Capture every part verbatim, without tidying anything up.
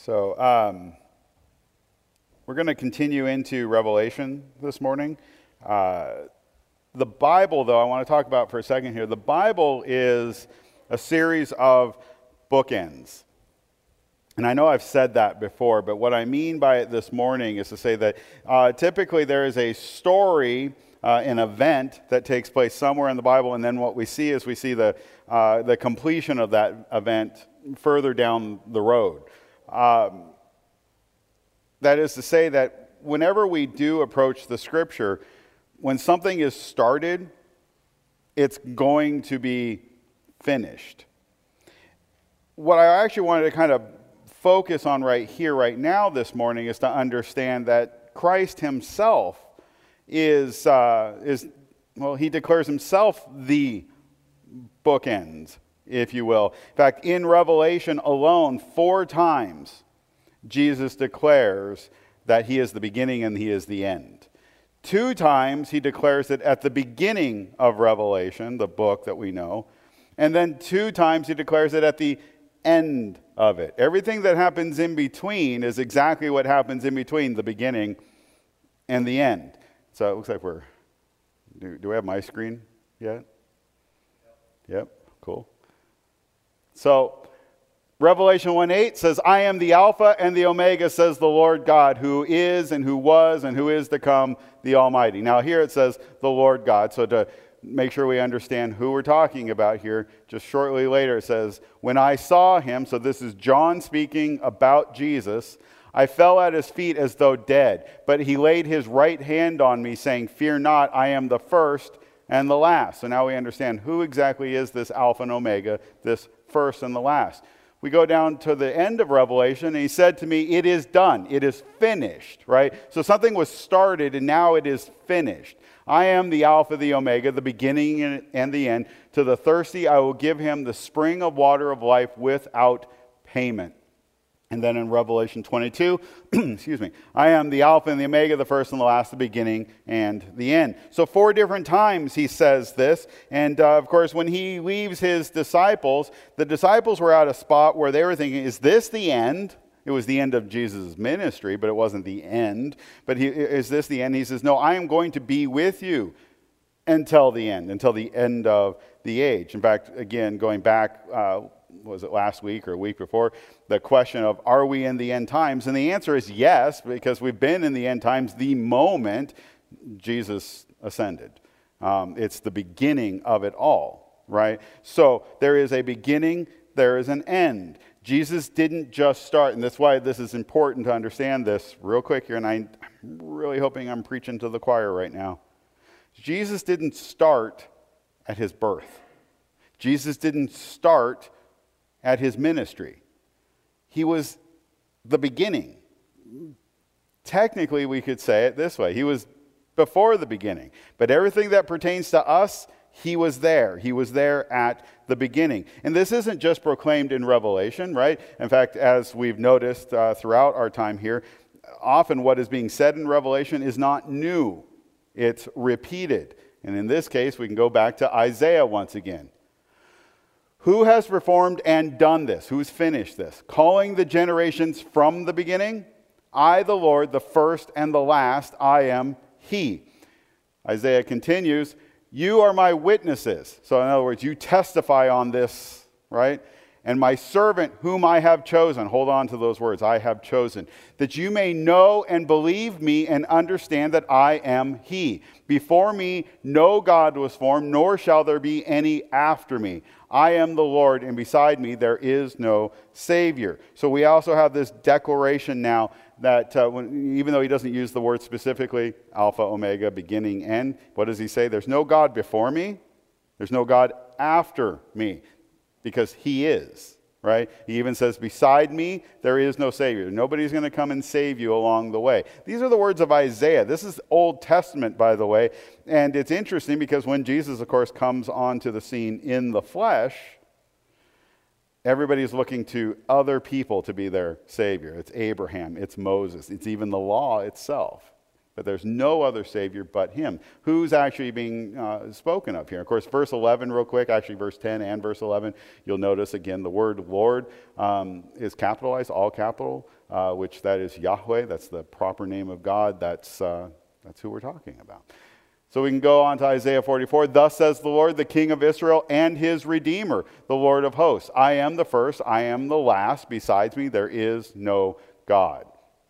So um, we're going to continue into Revelation this morning. Uh, the Bible, though, I want to talk about for a second here. The Bible is a series of bookends. And I know I've said that before, but what I mean by it this morning is to say that uh, typically there is a story, uh, an event that takes place somewhere in the Bible, and then what we see is we see the, uh, the completion of that event further down the road. Um, that is to say that whenever we do approach the Scripture, when something is started, it's going to be finished. What I actually wanted to kind of focus on right here, right now this morning is to understand that Christ himself is, uh, is well, he declares himself the bookends, if you will. In fact, in Revelation alone, four times, Jesus declares that he is the beginning and he is the end. Two times he declares it at the beginning of Revelation, the book that we know, and then two times he declares it at the end of it. Everything that happens in between is exactly what happens in between the beginning and the end. So it looks like we're, do, do we have my screen yet? Yep, yep. Cool. So Revelation one eight says, I am the Alpha and the Omega, says the Lord God, who is and who was and who is to come, the Almighty. Now here it says the Lord God. So to make sure we understand who we're talking about here, just shortly later it says, when I saw him, so this is John speaking about Jesus, I fell at his feet as though dead. But he laid his right hand on me, saying, fear not, I am the first and the last. So now we understand who exactly is this Alpha and Omega, this first and the last. We go down to the end of Revelation, and he said to me, it is done. It is finished, right? So something was started, and now it is finished. I am the Alpha, the Omega, the beginning and the end. To the thirsty, I will give him the spring of water of life without payment. And then in Revelation twenty-two, excuse me, I am the Alpha and the Omega, the first and the last, the beginning and the end. So four different times he says this. And uh, of course, when he leaves his disciples, the disciples were at a spot where they were thinking, is this the end? It was the end of Jesus' ministry, but it wasn't the end. But he, is this the end? He says, no, I am going to be with you until the end, until the end of the age. In fact, again, going back, uh, was it last week or a week before, the question of, are we in the end times? And the answer is yes, because we've been in the end times the moment Jesus ascended. Um, it's the beginning of it all, right? So there is a beginning, there is an end. Jesus didn't just start, and that's why this is important to understand this real quick here, and I'm really hoping I'm preaching to the choir right now. Jesus didn't start at his birth. Jesus didn't start at his ministry. He was the beginning. Technically, we could say it this way. He was before the beginning. But everything that pertains to us, he was there. He was there at the beginning. And this isn't just proclaimed in Revelation, right? In fact, as we've noticed uh, throughout our time here, often what is being said in Revelation is not new. It's repeated. And in this case, we can go back to Isaiah once again. Who has performed and done this? Who's finished this? Calling the generations from the beginning? I, the Lord, the first and the last, I am he. Isaiah continues, you are my witnesses. So in other words, you testify on this, right? And my servant whom I have chosen. Hold on to those words, I have chosen. That you may know and believe me and understand that I am he. Before me no God was formed, nor shall there be any after me. I am the Lord, and beside me there is no Savior. So we also have this declaration now that uh, when, even though he doesn't use the word specifically, Alpha, Omega, beginning, end, what does he say? There's no God before me. There's no God after me, because he is, right? He even says, beside me there is no Savior. Nobody's going to come and save you along the way. These are the words of Isaiah. This is Old Testament, by the way. And it's interesting because when Jesus, of course, comes onto the scene in the flesh, everybody's looking to other people to be their Savior. It's Abraham, it's Moses, it's even the law itself. But there's no other Savior but him. Who's actually being uh, spoken of here? Of course, verse eleven, real quick, actually verse ten and verse eleven, you'll notice again the word Lord um, is capitalized, all capital, uh, which that is Yahweh. That's the proper name of God. That's, uh, that's who we're talking about. So we can go on to Isaiah forty-four. Thus says the Lord, the King of Israel and his Redeemer, the Lord of hosts. I am the first, I am the last. Besides me, there is no God.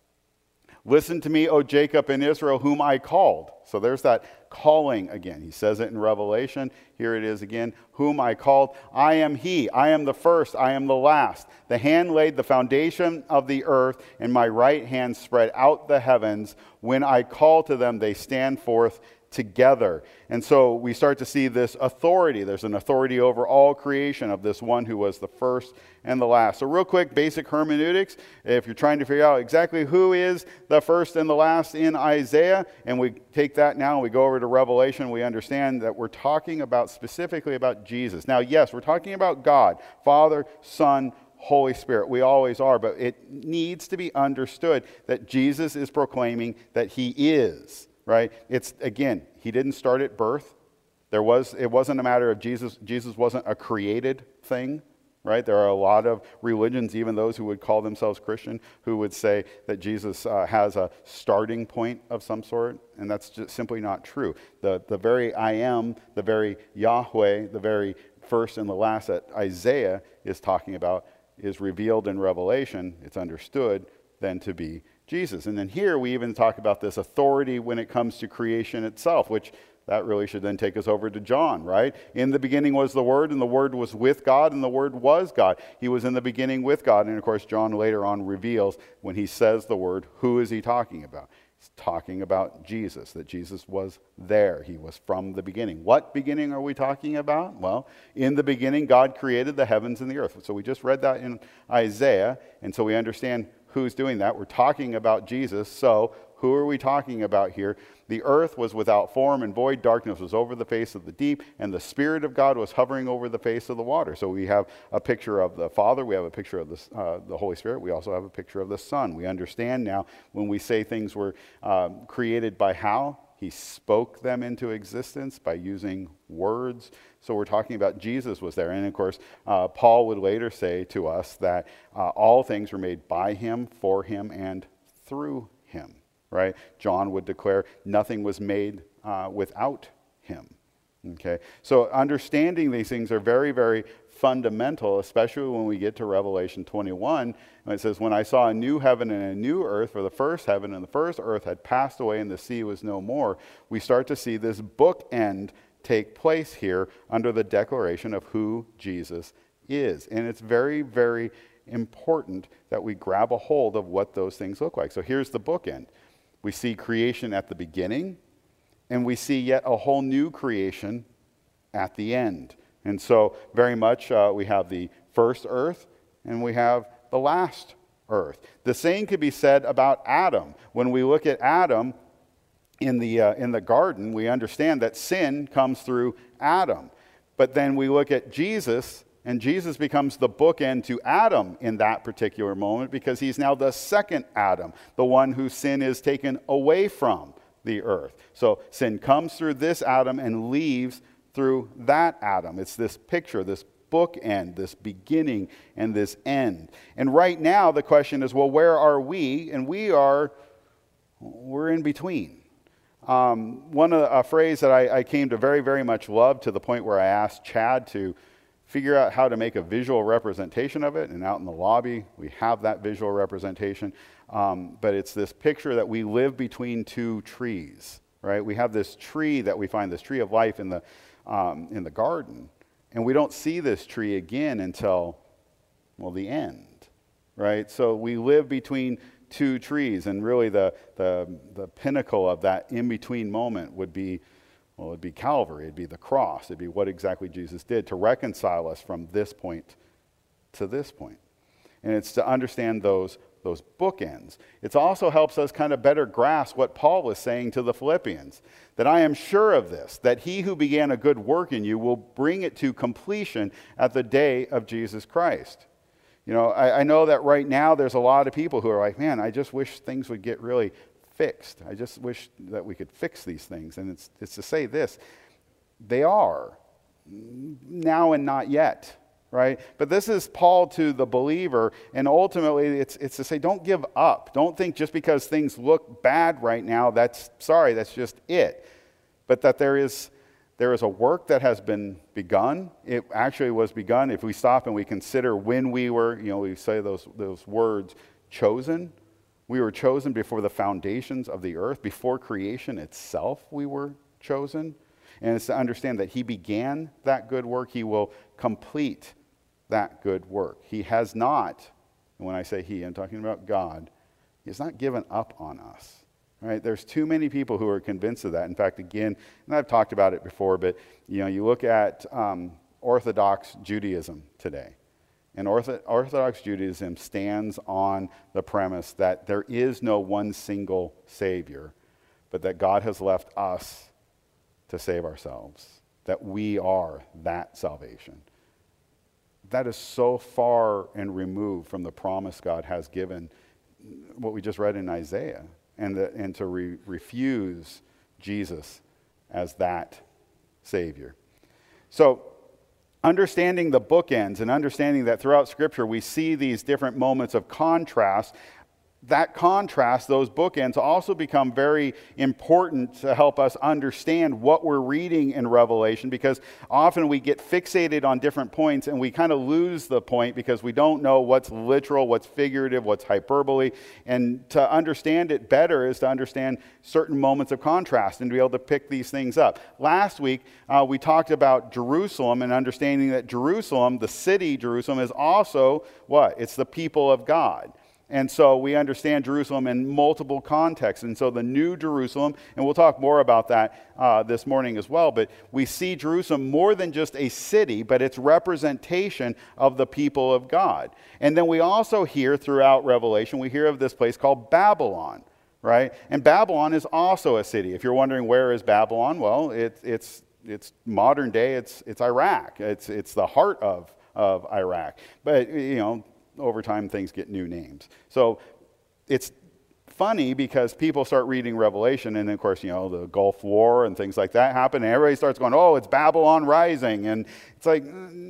Listen to me, O Jacob and Israel, whom I called. So there's that calling again. He says it in Revelation. Here it is again. Whom I called. I am he. I am the first. I am the last. The hand laid the foundation of the earth, and my right hand spread out the heavens. When I call to them, they stand forth together. And so we start to see this authority. There's an authority over all creation of this one who was the first and the last. So real quick, basic hermeneutics. If you're trying to figure out exactly who is the first and the last in Isaiah, and we take that now and we go over to Revelation, we understand that we're talking about specifically about Jesus. Now, yes, we're talking about God, Father, Son, Holy Spirit. We always are, but it needs to be understood that Jesus is proclaiming that he is. Right? It's, again, he didn't start at birth. There was, it wasn't a matter of Jesus, Jesus wasn't a created thing, right? There are a lot of religions, even those who would call themselves Christian, who would say that Jesus uh, has a starting point of some sort, and that's just simply not true. The, the very I am, the very Yahweh, the very first and the last that Isaiah is talking about is revealed in Revelation. It's understood then to be Jesus. And then here we even talk about this authority when it comes to creation itself, which that really should then take us over to John, right? In the beginning was the Word, and the Word was with God, and the Word was God. He was in the beginning with God. And of course, John later on reveals when he says the word, who is he talking about? He's talking about Jesus, that Jesus was there. He was from the beginning. What beginning are we talking about? Well, in the beginning, God created the heavens and the earth. So we just read that in Isaiah, and so we understand who's doing that. We're talking about Jesus. So who are we talking about here? The earth was without form and void. Darkness was over the face of the deep, and the Spirit of God was hovering over the face of the water. So we have a picture of the Father. We have a picture of the, uh, the Holy Spirit. We also have a picture of the Son. We understand now when we say things were um, created by how? He spoke them into existence by using words. So we're talking about Jesus was there. And of course, uh, Paul would later say to us that uh, all things were made by him, for him, and through him. Right? John would declare nothing was made uh, without him. Okay? So understanding these things are very, very fundamental, especially when we get to Revelation twenty-one, when it says, when I saw a new heaven and a new earth, for the first heaven and the first earth had passed away and the sea was no more, we start to see this bookend take place here under the declaration of who Jesus is. And it's very, very important that we grab a hold of what those things look like. So here's the bookend. We see creation at the beginning, and we see yet a whole new creation at the end. And so very much uh, we have the first earth, and we have the last earth. The same could be said about Adam. When we look at Adam in the, uh, in the garden, we understand that sin comes through Adam. But then we look at Jesus, and Jesus becomes the bookend to Adam in that particular moment because he's now the second Adam, the one whose sin is taken away from the earth. So sin comes through this Adam and leaves through that Adam. It's this picture, this bookend, this beginning and this end. And right now the question is, well, where are we? And we are, we're in between. Um, one of the, a phrase that I, I came to very, very much love, to the point where I asked Chad to figure out how to make a visual representation of it. And out in the lobby, we have that visual representation. Um, but it's this picture that we live between two trees, right? We have this tree that we find, this tree of life in the, um, in the garden. And we don't see this tree again until, well, the end, right? So we live between two trees. And really the, the, the pinnacle of that in-between moment would be, well, it'd be Calvary. It'd be the cross. It'd be what exactly Jesus did to reconcile us from this point to this point. And it's to understand those, those bookends. It also helps us kind of better grasp what Paul was saying to the Philippians, that I am sure of this, that he who began a good work in you will bring it to completion at the day of Jesus Christ. You know, I, I know that right now there's a lot of people who are like, man, I just wish things would get really fixed. I just wish that we could fix these things. And it's, it's to say this, they are, now and not yet, right? But this is Paul to the believer, and ultimately it's, it's to say, don't give up. Don't think just because things look bad right now, that's, sorry, that's just it. But that there is, there is a work that has been begun. It actually was begun. If we stop and we consider when we were, you know, we say those, those words, chosen. We were chosen before the foundations of the earth. Before creation itself, we were chosen. And it's to understand that he began that good work. He will complete that good work. He has not, and when I say he, I'm talking about God, he has not given up on us. Right? There's too many people who are convinced of that. In fact, again, and I've talked about it before, but you know, you look at um, Orthodox Judaism today, and Ortho- Orthodox Judaism stands on the premise that there is no one single Savior, but that God has left us to save ourselves, that we are that salvation. That is so far and removed from the promise God has given, what we just read in Isaiah. And, the, and to re- refuse Jesus as that Savior. So, understanding the bookends and understanding that throughout Scripture we see these different moments of contrast, that contrast, those bookends, also become very important to help us understand what we're reading in Revelation, because often we get fixated on different points and we kind of lose the point because we don't know what's literal, what's figurative, what's hyperbole. And to understand it better is to understand certain moments of contrast and to be able to pick these things up. Last week, uh, we talked about Jerusalem and understanding that Jerusalem, the city Jerusalem, is also what? It's the people of God. And so we understand Jerusalem in multiple contexts. And so the New Jerusalem, and we'll talk more about that uh, this morning as well, but we see Jerusalem more than just a city, but it's representation of the people of God. And then we also hear throughout Revelation, we hear of this place called Babylon, right? And Babylon is also a city. If you're wondering where is Babylon, well, it, it's it's modern day, it's it's Iraq. It's it's the heart of, of Iraq. But, you know, over time things get new names. So it's funny because people start reading Revelation, and of course, you know, the Gulf War and things like that happen, and everybody starts going, oh, it's Babylon rising. And it's like,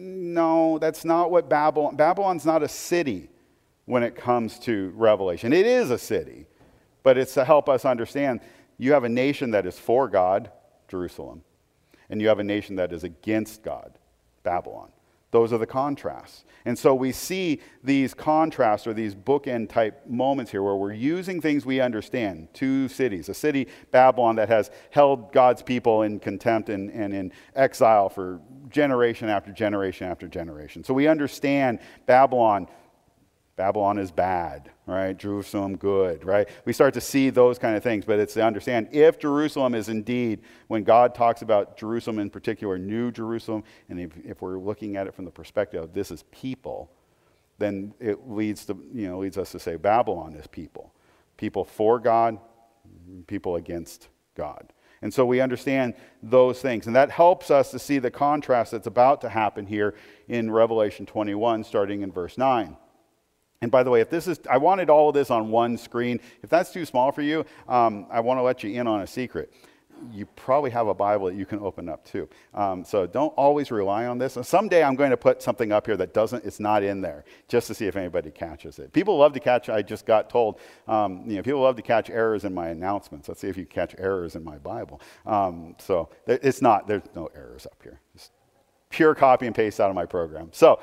no, that's not what Babylon, Babylon's not a city when it comes to Revelation. It is a city, but it's to help us understand you have a nation that is for God, Jerusalem, and you have a nation that is against God, Babylon. Those are the contrasts. And so we see these contrasts or these bookend type moments here where we're using things we understand. Two cities, a city, Babylon, that has held God's people in contempt and, and in exile for generation after generation after generation. So we understand Babylon. Babylon is bad, right? Jerusalem good, right? We start to see those kind of things, but it's to understand if Jerusalem is indeed, when God talks about Jerusalem in particular, New Jerusalem, and if, if we're looking at it from the perspective of this is people, then it leads to, you know, leads us to say Babylon is people. People for God, people against God. And so we understand those things. And that helps us to see the contrast that's about to happen here in Revelation twenty-one, starting in verse nine. And by the way, if this is, I wanted all of this on one screen. If that's too small for you, um, I want to let you in on a secret. You probably have a Bible that you can open up too. Um, so don't always rely on this. And someday I'm going to put something up here that doesn't, it's not in there, just to see if anybody catches it. People love to catch, I just got told, um, you know, people love to catch errors in my announcements. Let's see if you catch errors in my Bible. Um, so it's not, there's no errors up here. Just pure copy and paste out of my program. So,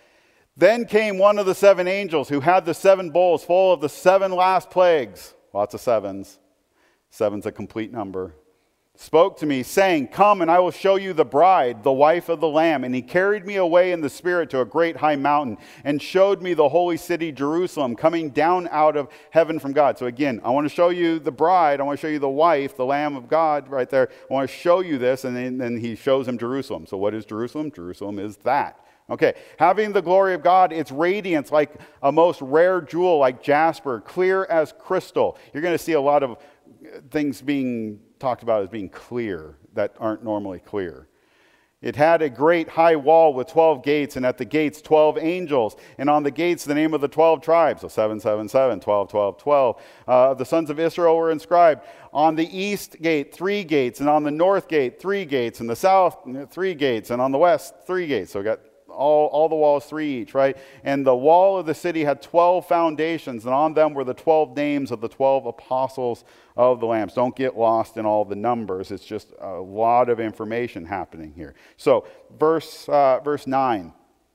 then came one of the seven angels who had the seven bowls full of the seven last plagues. Lots of sevens. Seven's a complete number. Spoke to me, saying, come and I will show you the bride, the wife of the Lamb. And he carried me away in the Spirit to a great high mountain and showed me the holy city, Jerusalem, coming down out of heaven from God. So again, I want to show you the bride. I want to show you the wife, the Lamb of God right there. I want to show you this. And then, then he shows him Jerusalem. So what is Jerusalem? Jerusalem is that. Okay, having the glory of God, its radiance like a most rare jewel, like jasper, clear as crystal. You're going to see a lot of things being talked about as being clear that aren't normally clear. It had a great high wall with twelve gates, and at the gates twelve angels, and on the gates the name of the twelve tribes, so seven, seven, seven, twelve, twelve, twelve. Uh, the sons of Israel were inscribed. On the east gate, three gates, and on the north gate, three gates, and the south, three gates, and on the west, three gates. So we got all, all the walls, three each, right? And the wall of the city had twelve foundations, and on them were the twelve names of the twelve apostles of the Lamb. Don't get lost in all the numbers. It's just a lot of information happening here. So, verse, uh, verse nine.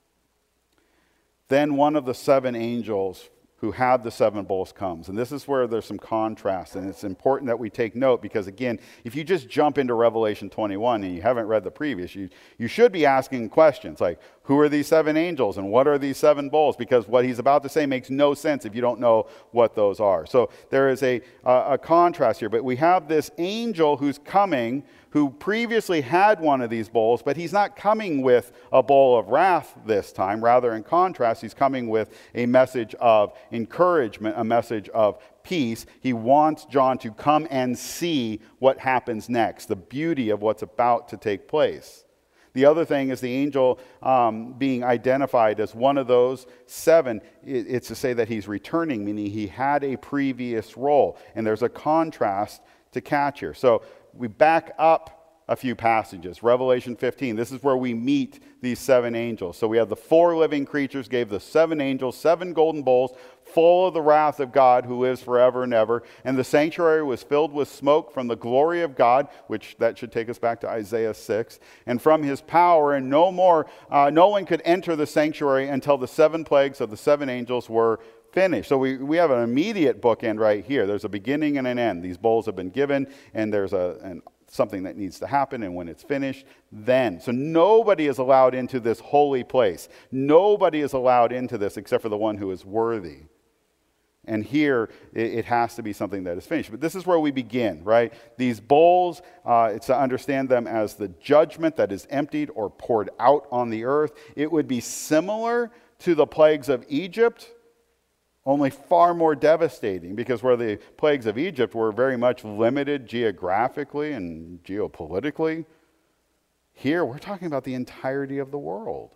Then one of the seven angels who had the seven bowls comes. And this is where there's some contrast, and it's important that we take note because, again, if you just jump into Revelation twenty-one and you haven't read the previous, you, you should be asking questions like, who are these seven angels and what are these seven bowls? Because what he's about to say makes no sense if you don't know what those are. So there is a, uh, a contrast here, but we have this angel who's coming who previously had one of these bowls, but he's not coming with a bowl of wrath this time. Rather, in contrast, he's coming with a message of encouragement, a message of peace. He wants John to come and see what happens next, the beauty of what's about to take place. The other thing is the angel um, being identified as one of those seven. It's to say that he's returning, meaning he had a previous role. And there's a contrast to catch here. So we back up a few passages. Revelation fifteen, this is where we meet these seven angels. So we have the four living creatures gave the seven angels seven golden bowls full of the wrath of God who lives forever and ever. And the sanctuary was filled with smoke from the glory of God, which that should take us back to Isaiah six, and from his power, and no more, uh, no one could enter the sanctuary until the seven plagues of the seven angels were finished. So we, we have an immediate bookend right here. There's a beginning and an end. These bowls have been given, and there's a an, something that needs to happen, and when it's finished, then. So nobody is allowed into this holy place. Nobody is allowed into this except for the one who is worthy. And here, it, it has to be something that is finished. But this is where we begin, right? These bowls, uh, it's to understand them as the judgment that is emptied or poured out on the earth. It would be similar to the plagues of Egypt, only far more devastating, because where the plagues of Egypt were very much limited geographically and geopolitically, here we're talking about the entirety of the world.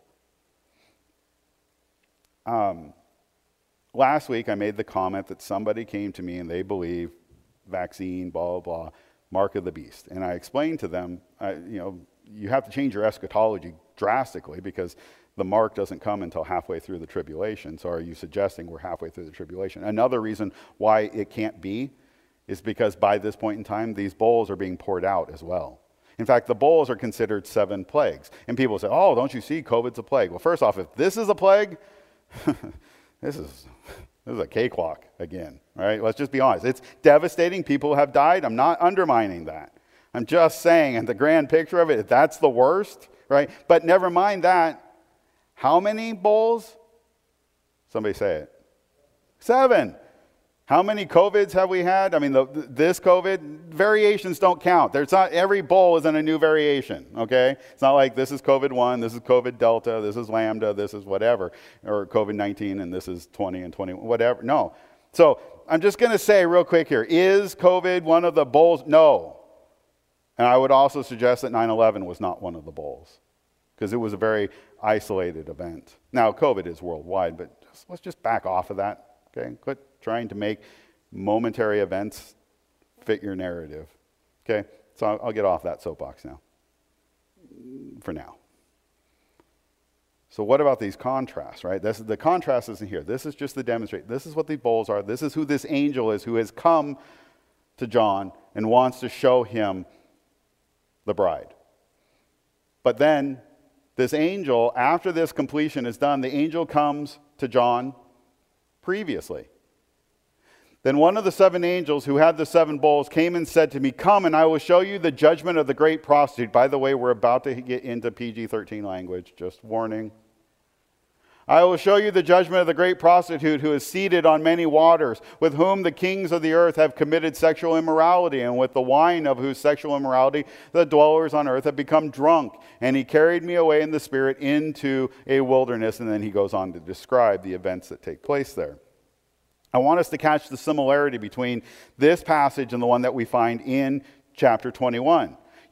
Um, last week I made the comment that somebody came to me and they believe vaccine, blah, blah, blah, mark of the beast. And I explained to them, uh, you know, you have to change your eschatology drastically because the mark doesn't come until halfway through the tribulation. So are you suggesting we're halfway through the tribulation? Another reason why it can't be is because by this point in time, these bowls are being poured out as well. In fact, the bowls are considered seven plagues. And people say, oh, don't you see COVID's a plague? Well, first off, if this is a plague, this is this is a cakewalk again, right? Let's just be honest. It's devastating. People have died. I'm not undermining that. I'm just saying, in the grand picture of it, if that's the worst, right? But never mind that. How many bowls? Somebody say it. Seven. How many COVIDs have we had? I mean, the, this COVID, variations don't count. There's not, every bowl isn't a new variation, okay? It's not like this is COVID one, this is COVID Delta, this is Lambda, this is whatever, or COVID nineteen, and this is twenty and twenty, whatever. No. So I'm just going to say real quick here, is COVID one of the bowls? No. And I would also suggest that nine eleven was not one of the bowls, because it was a very isolated event. Now, COVID is worldwide, but just, let's just back off of that, okay? Quit trying to make momentary events fit your narrative, okay? So I'll, I'll get off that soapbox now, for now. So what about these contrasts, right? This, the contrast isn't here. This is just to demonstrate. This is what the bowls are. This is who this angel is who has come to John and wants to show him the bride. But then this angel, after this completion is done, the angel comes to John previously. Then one of the seven angels who had the seven bowls came and said to me, come and I will show you the judgment of the great prostitute. By the way, we're about to get into P G thirteen language, just warning. I will show you the judgment of the great prostitute who is seated on many waters, with whom the kings of the earth have committed sexual immorality, and with the wine of whose sexual immorality the dwellers on earth have become drunk. And he carried me away in the spirit into a wilderness. And then he goes on to describe the events that take place there. I want us to catch the similarity between this passage and the one that we find in chapter twenty-one.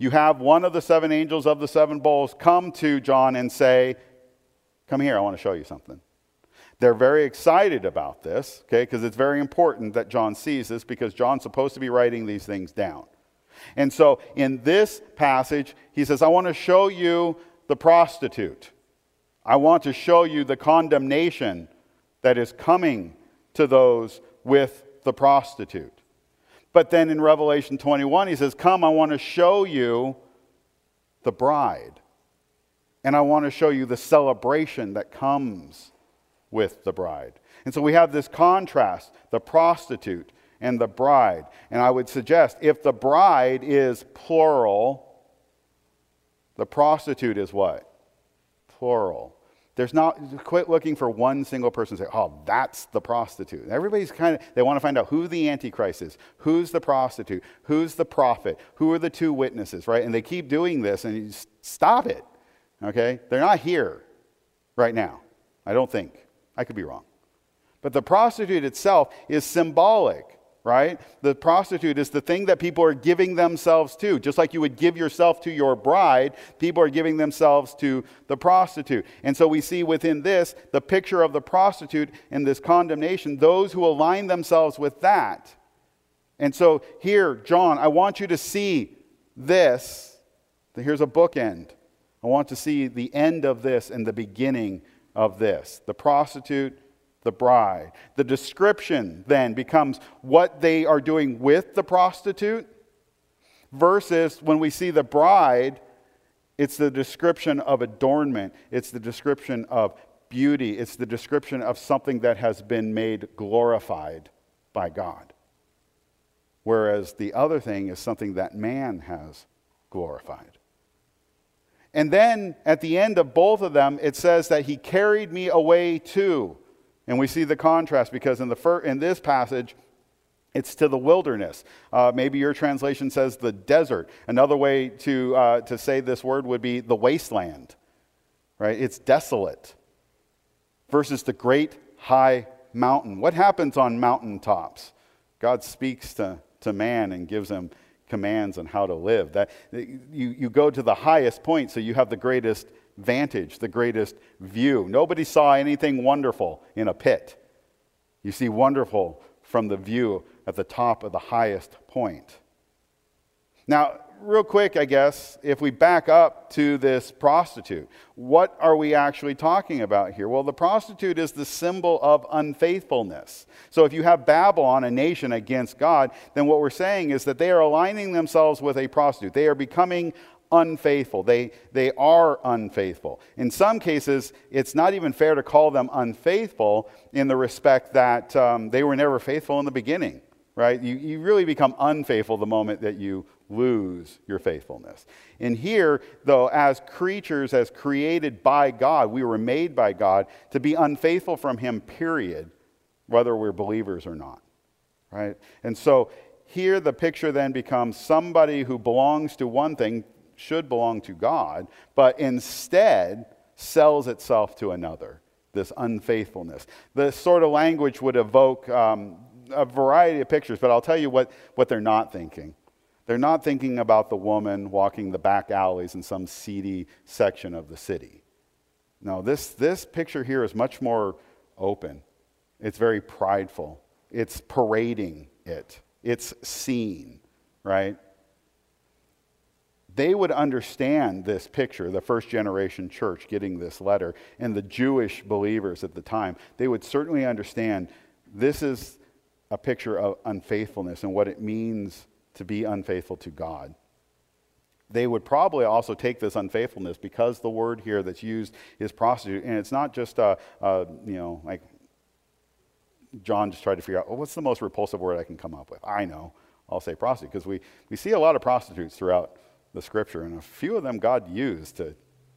You have one of the seven angels of the seven bowls come to John and say, come here, I want to show you something. They're very excited about this, okay, because it's very important that John sees this, because John's supposed to be writing these things down. And so in this passage, he says, I want to show you the prostitute. I want to show you the condemnation that is coming to those with the prostitute. But then in Revelation twenty-one, he says, come, I want to show you the bride. And I want to show you the celebration that comes with the bride. And so we have this contrast, the prostitute and the bride. And I would suggest if the bride is plural, the prostitute is what? Plural. There's not, quit looking for one single person and say, oh, that's the prostitute. Everybody's kind of, they want to find out who the Antichrist is, who's the prostitute, who's the prophet, who are the two witnesses, right? And they keep doing this, and you just stop it, okay? They're not here right now, I don't think. I could be wrong. But the prostitute itself is symbolic, right? The prostitute is the thing that people are giving themselves to. Just like you would give yourself to your bride, people are giving themselves to the prostitute. And so we see within this, the picture of the prostitute and this condemnation, those who align themselves with that. And so here, John, I want you to see this. Here's a bookend. I want to see the end of this and the beginning of this. The prostitute, the bride. The description then becomes what they are doing with the prostitute versus when we see the bride, it's the description of adornment. It's the description of beauty. It's the description of something that has been made glorified by God. Whereas the other thing is something that man has glorified. And then at the end of both of them, it says that he carried me away to. And we see the contrast because in the fir- in this passage, it's to the wilderness. Uh, maybe your translation says the desert. Another way to uh, to say this word would be the wasteland, right? It's desolate versus the great high mountain. What happens on mountaintops? God speaks to, to man and gives him commands on how to live. That you, you go to the highest point, so you have the greatest vantage, the greatest view. Nobody saw anything wonderful in a pit. You see wonderful from the view at the top of the highest point. Now, real quick, I guess, if we back up to this prostitute, what are we actually talking about here? Well, the prostitute is the symbol of unfaithfulness. So if you have Babylon, a nation against God, then what we're saying is that they are aligning themselves with a prostitute. They are becoming unfaithful. They, they are unfaithful. In some cases, it's not even fair to call them unfaithful in the respect that um, they were never faithful in the beginning, right? You, you really become unfaithful the moment that you lose your faithfulness. And here, though, as creatures, as created by God, we were made by God to be unfaithful from Him, period, whether we're believers or not, right? And so here the picture then becomes somebody who belongs to one thing, should belong to God, but instead sells itself to another, this unfaithfulness. This sort of language would evoke um, a variety of pictures, but I'll tell you what, what they're not thinking. They're not thinking about the woman walking the back alleys in some seedy section of the city. No, this, this picture here is much more open. It's very prideful. It's parading it. It's seen, right? They would understand this picture, the first generation church getting this letter, and the Jewish believers at the time. They would certainly understand this is a picture of unfaithfulness and what it means to be unfaithful to God. They would probably also take this unfaithfulness because the word here that's used is prostitute, and it's not just a, a you know, like John just tried to figure out, well, what's the most repulsive word I can come up with? I know, I'll say prostitute, because we, we see a lot of prostitutes throughout the scripture, and a few of them God used to,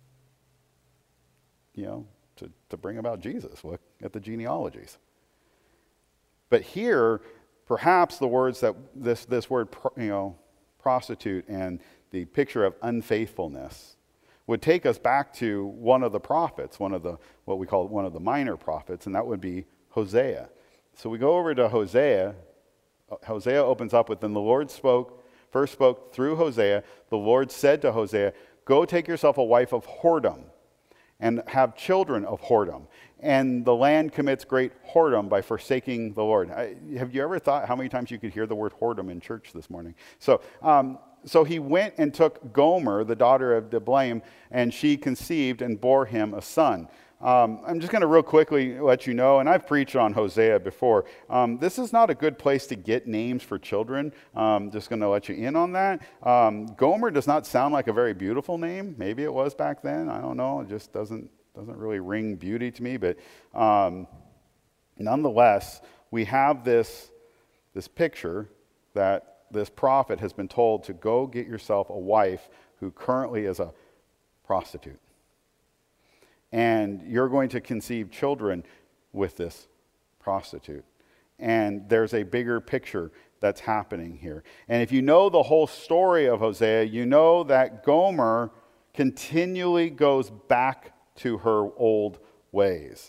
you know, to, to bring about Jesus. Look at the genealogies. But here, perhaps the words that this this word, you know, prostitute and the picture of unfaithfulness would take us back to one of the prophets, one of the what we call one of the minor prophets, and that would be Hosea. So we go over to Hosea. Hosea opens up with, "Then the Lord spoke first spoke through Hosea, the Lord said to Hosea, go take yourself a wife of whoredom and have children of whoredom. And the land commits great whoredom by forsaking the Lord. I, have you ever thought how many times you could hear the word whoredom in church this morning? So, um, so he went and took Gomer, the daughter of Diblaim, and she conceived and bore him a son. Um, I'm just going to real quickly let you know, and I've preached on Hosea before, um, this is not a good place to get names for children. Um, just going to let you in on that. Um, Gomer does not sound like a very beautiful name. Maybe it was back then. I don't know. It just doesn't doesn't really ring beauty to me. But um, nonetheless, we have this, this picture that this prophet has been told to go get yourself a wife who currently is a prostitute. And you're going to conceive children with this prostitute. And there's a bigger picture that's happening here. And if you know the whole story of Hosea, you know that Gomer continually goes back to her old ways.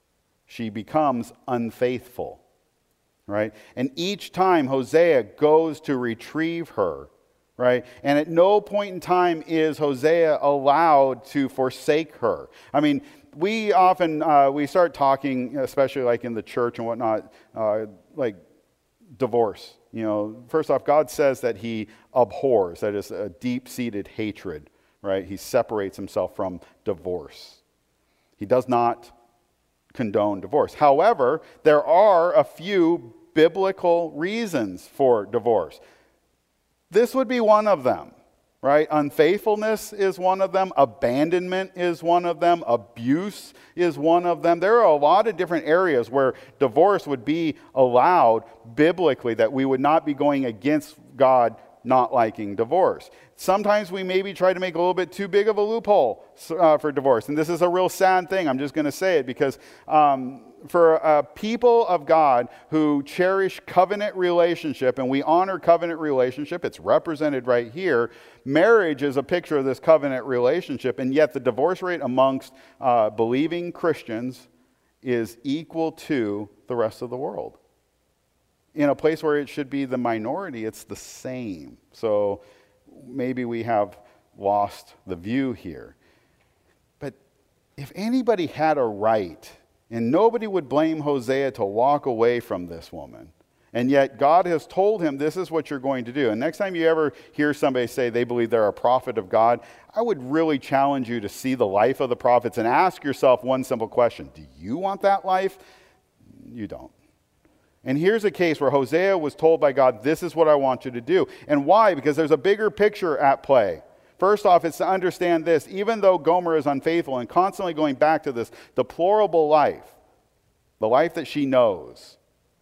She becomes unfaithful, right? And each time Hosea goes to retrieve her, right? And at no point in time is Hosea allowed to forsake her. I mean, we often, uh, we start talking, especially like in the church and whatnot, uh, like divorce. You know, first off, God says that he abhors, that is a deep-seated hatred, right? He separates himself from divorce. He does not condone divorce. However, there are a few biblical reasons for divorce. This would be one of them, right? Unfaithfulness is one of them. Abandonment is one of them. Abuse is one of them. There are a lot of different areas where divorce would be allowed biblically, that we would not be going against God not liking divorce. Sometimes we maybe try to make a little bit too big of a loophole uh, for divorce. And this is a real sad thing. I'm just going to say it because um, for uh, people of God who cherish covenant relationship, and we honor covenant relationship, it's represented right here. Marriage is a picture of this covenant relationship, and yet the divorce rate amongst uh, believing Christians is equal to the rest of the world. In a place where it should be the minority, it's the same. So maybe we have lost the view here. But if anybody had a right, and nobody would blame Hosea to walk away from this woman, and yet God has told him this is what you're going to do. And next time you ever hear somebody say they believe they're a prophet of God, I would really challenge you to see the life of the prophets and ask yourself one simple question. Do you want that life? You don't. And here's a case where Hosea was told by God, this is what I want you to do. And why? Because there's a bigger picture at play. First off, it's to understand this. Even though Gomer is unfaithful and constantly going back to this deplorable life, the life that she knows,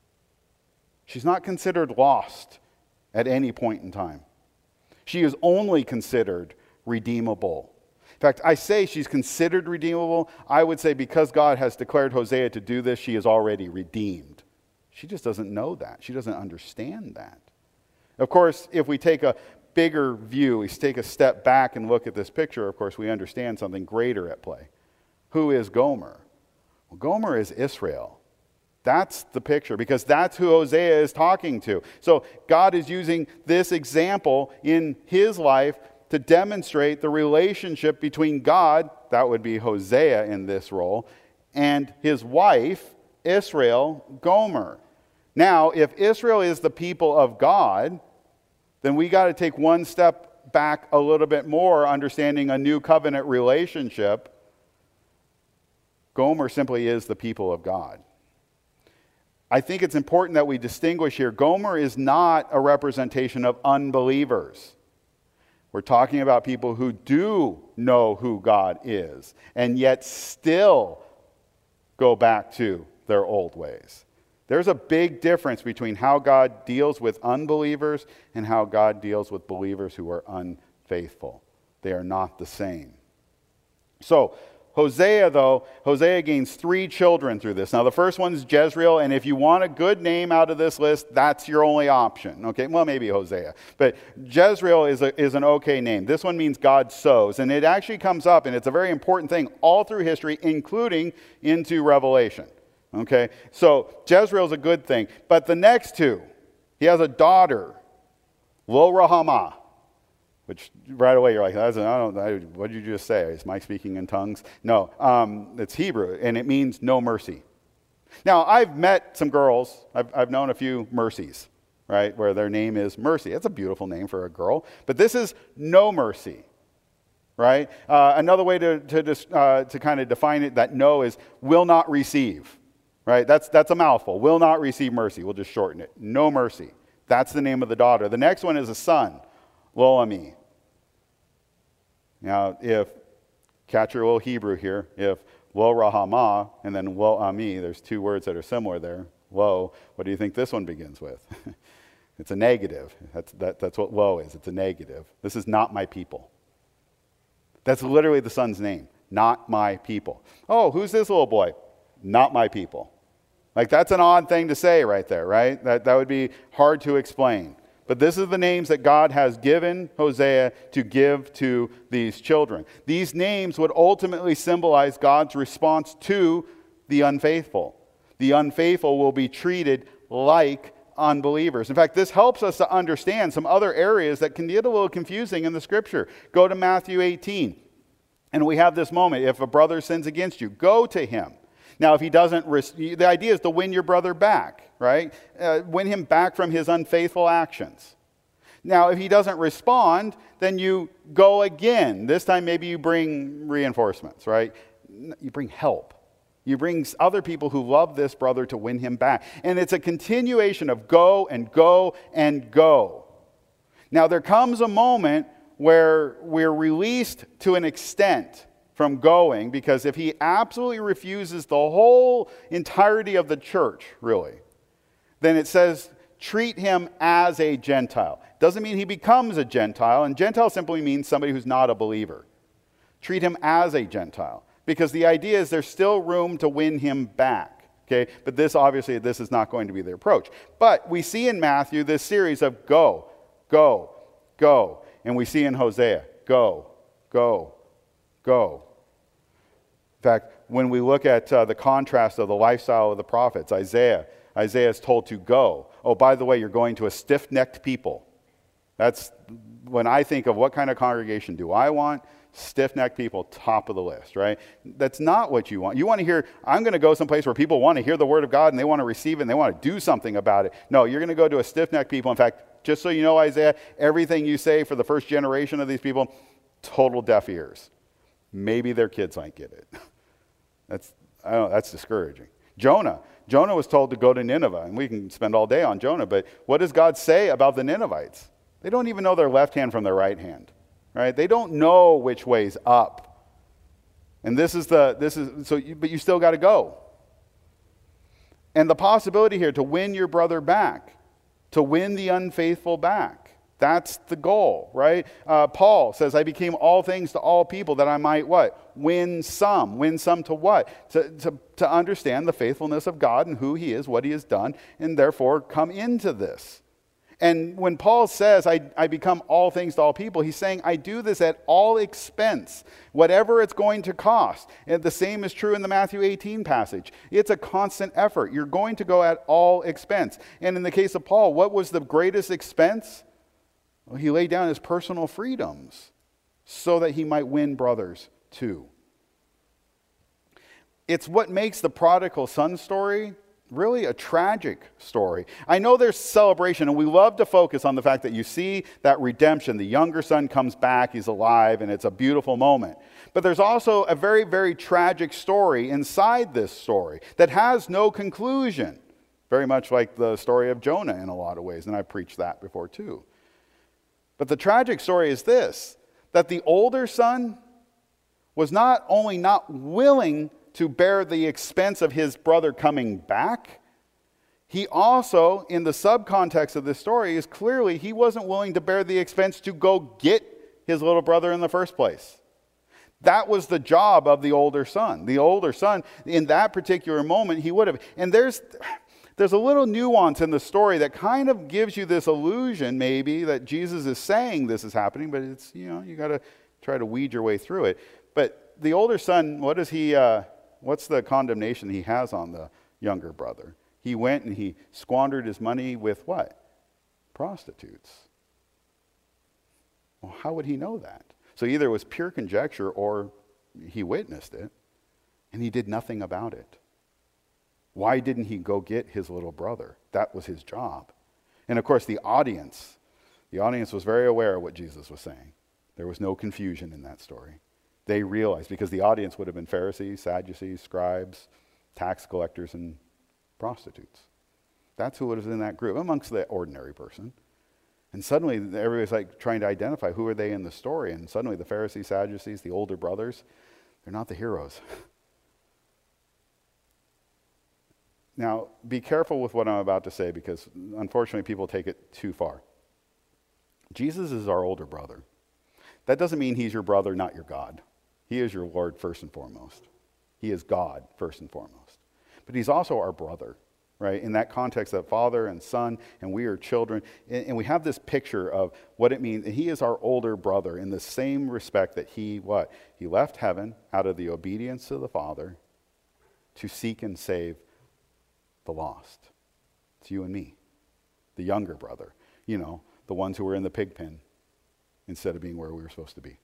she's not considered lost at any point in time. She is only considered redeemable. In fact, I say she's considered redeemable. I would say because God has declared Hosea to do this, she is already redeemed. She just doesn't know that. She doesn't understand that. Of course, if we take a bigger view, we take a step back and look at this picture, of course, we understand something greater at play. Who is Gomer? Well, Gomer is Israel. That's the picture, because that's who Hosea is talking to. So God is using this example in his life to demonstrate the relationship between God, that would be Hosea in this role, and his wife, Israel, Gomer. Now, if Israel is the people of God, then we got to take one step back a little bit more, understanding a new covenant relationship. Gomer simply is the people of God. I think it's important that we distinguish here. Gomer is not a representation of unbelievers. We're talking about people who do know who God is, and yet still go back to their old ways. There's a big difference between how God deals with unbelievers and how God deals with believers who are unfaithful. They are not the same. So, Hosea, though, Hosea gains three children through this. Now, the first one's Jezreel, and if you want a good name out of this list, that's your only option. Okay, well, maybe Hosea. But Jezreel is, a, is an okay name. This one means God sows, and it actually comes up, and it's a very important thing all through history, including into Revelation. Okay, so Jezreel is a good thing. But the next two, he has a daughter Lo Rahamah, which right away you're like, I don't, I, what did you just say? Is Mike speaking in tongues? No, um, it's Hebrew, and it means no mercy. Now, I've met some girls, I've, I've known a few Mercies, right, where their name is Mercy. That's a beautiful name for a girl, but this is no mercy, right? Uh, another way to to, uh, to kind of define it, that no is will not receive, right? That's, that's a mouthful. Will not receive mercy. We'll just shorten it. No mercy. That's the name of the daughter. The next one is a son. Lo Ami. Now, if, catch your little Hebrew here, if Lo Rahamah and then Lo Ami, there's two words that are similar there. Lo, what do you think this one begins with? It's a negative. That's, that, that's what Lo is. It's a negative. This is not my people. That's literally the son's name. Not my people. Oh, who's this little boy? Not my people. Like, that's an odd thing to say right there, right? That, that would be hard to explain. But this is the names that God has given Hosea to give to these children. These names would ultimately symbolize God's response to the unfaithful. The unfaithful will be treated like unbelievers. In fact, this helps us to understand some other areas that can get a little confusing in the scripture. Go to Matthew eighteen, and we have this moment. If a brother sins against you, go to him. Now, if he doesn't, the idea is to win your brother back, right? Uh, win him back from his unfaithful actions. Now, if he doesn't respond, then you go again. This time, maybe you bring reinforcements, right? You bring help. You bring other people who love this brother to win him back. And it's a continuation of go and go and go. Now, there comes a moment where we're released to an extent from going, because if he absolutely refuses the whole entirety of the church, really, then it says treat him as a Gentile. Doesn't mean he becomes a Gentile, and Gentile simply means somebody who's not a believer. Treat him as a Gentile, because the idea is there's still room to win him back. Okay, but this obviously this is not going to be the approach. But we see in Matthew this series of go, go, go, and we see in Hosea go, go, go. In fact, when we look at uh, the contrast of the lifestyle of the prophets, Isaiah, Isaiah is told to go. Oh, by the way, you're going to a stiff-necked people. That's when I think of what kind of congregation do I want? Stiff-necked people, top of the list, right? That's not what you want. You want to hear, I'm going to go someplace where people want to hear the word of God and they want to receive it and they want to do something about it. No, you're going to go to a stiff-necked people. In fact, just so you know, Isaiah, everything you say for the first generation of these people, total deaf ears. Maybe their kids might get it. That's, I don't know, that's discouraging. Jonah. Jonah was told to go to Nineveh, and we can spend all day on Jonah, but what does God say about the Ninevites? They don't even know their left hand from their right hand, right? They don't know which way's up. And this is the, this is, so, you, but you still got to go. And the possibility here to win your brother back, to win the unfaithful back. That's the goal, right? Uh, Paul says, I became all things to all people that I might what? Win some. Win some to what? To, to, to understand the faithfulness of God and who he is, what he has done, and therefore come into this. And when Paul says, I, I become all things to all people, he's saying, I do this at all expense, whatever it's going to cost. And the same is true in the Matthew eighteen passage. It's a constant effort. You're going to go at all expense. And in the case of Paul, what was the greatest expense? Well, he laid down his personal freedoms so that he might win brothers too. It's what makes the prodigal son story really a tragic story. I know there's celebration, and we love to focus on the fact that you see that redemption. The younger son comes back, he's alive, and it's a beautiful moment. But there's also a very, very tragic story inside this story that has no conclusion. Very much like the story of Jonah in a lot of ways, and I've preached that before too. But the tragic story is this, that the older son was not only not willing to bear the expense of his brother coming back, he also, in the subcontext of this story, is clearly he wasn't willing to bear the expense to go get his little brother in the first place. That was the job of the older son. The older son, in that particular moment, he would have. And there's... There's a little nuance in the story that kind of gives you this illusion, maybe, that Jesus is saying this is happening, but it's, you know, you got to try to weed your way through it. But the older son, what is he, uh, what's the condemnation he has on the younger brother? He went and he squandered his money with what? Prostitutes. Well, how would he know that? So either it was pure conjecture or he witnessed it, and he did nothing about it. Why didn't he go get his little brother? That was his job. And of course, the audience, the audience was very aware of what Jesus was saying. There was no confusion in that story. They realized, because the audience would have been Pharisees, Sadducees, scribes, tax collectors, and prostitutes. That's who was in that group, amongst the ordinary person. And suddenly, everybody's like trying to identify who are they in the story. And suddenly, the Pharisees, Sadducees, the older brothers, they're not the heroes. Now, be careful with what I'm about to say, because unfortunately, people take it too far. Jesus is our older brother. That doesn't mean he's your brother, not your God. He is your Lord first and foremost. He is God first and foremost. But he's also our brother, right? In that context of father and son, and we are children. And, and we have this picture of what it means. He is our older brother in the same respect that he, what? He left heaven out of the obedience to the Father to seek and save the lost. It's you and me, the younger brother. You know, the ones who were in the pig pen instead of being where we were supposed to be.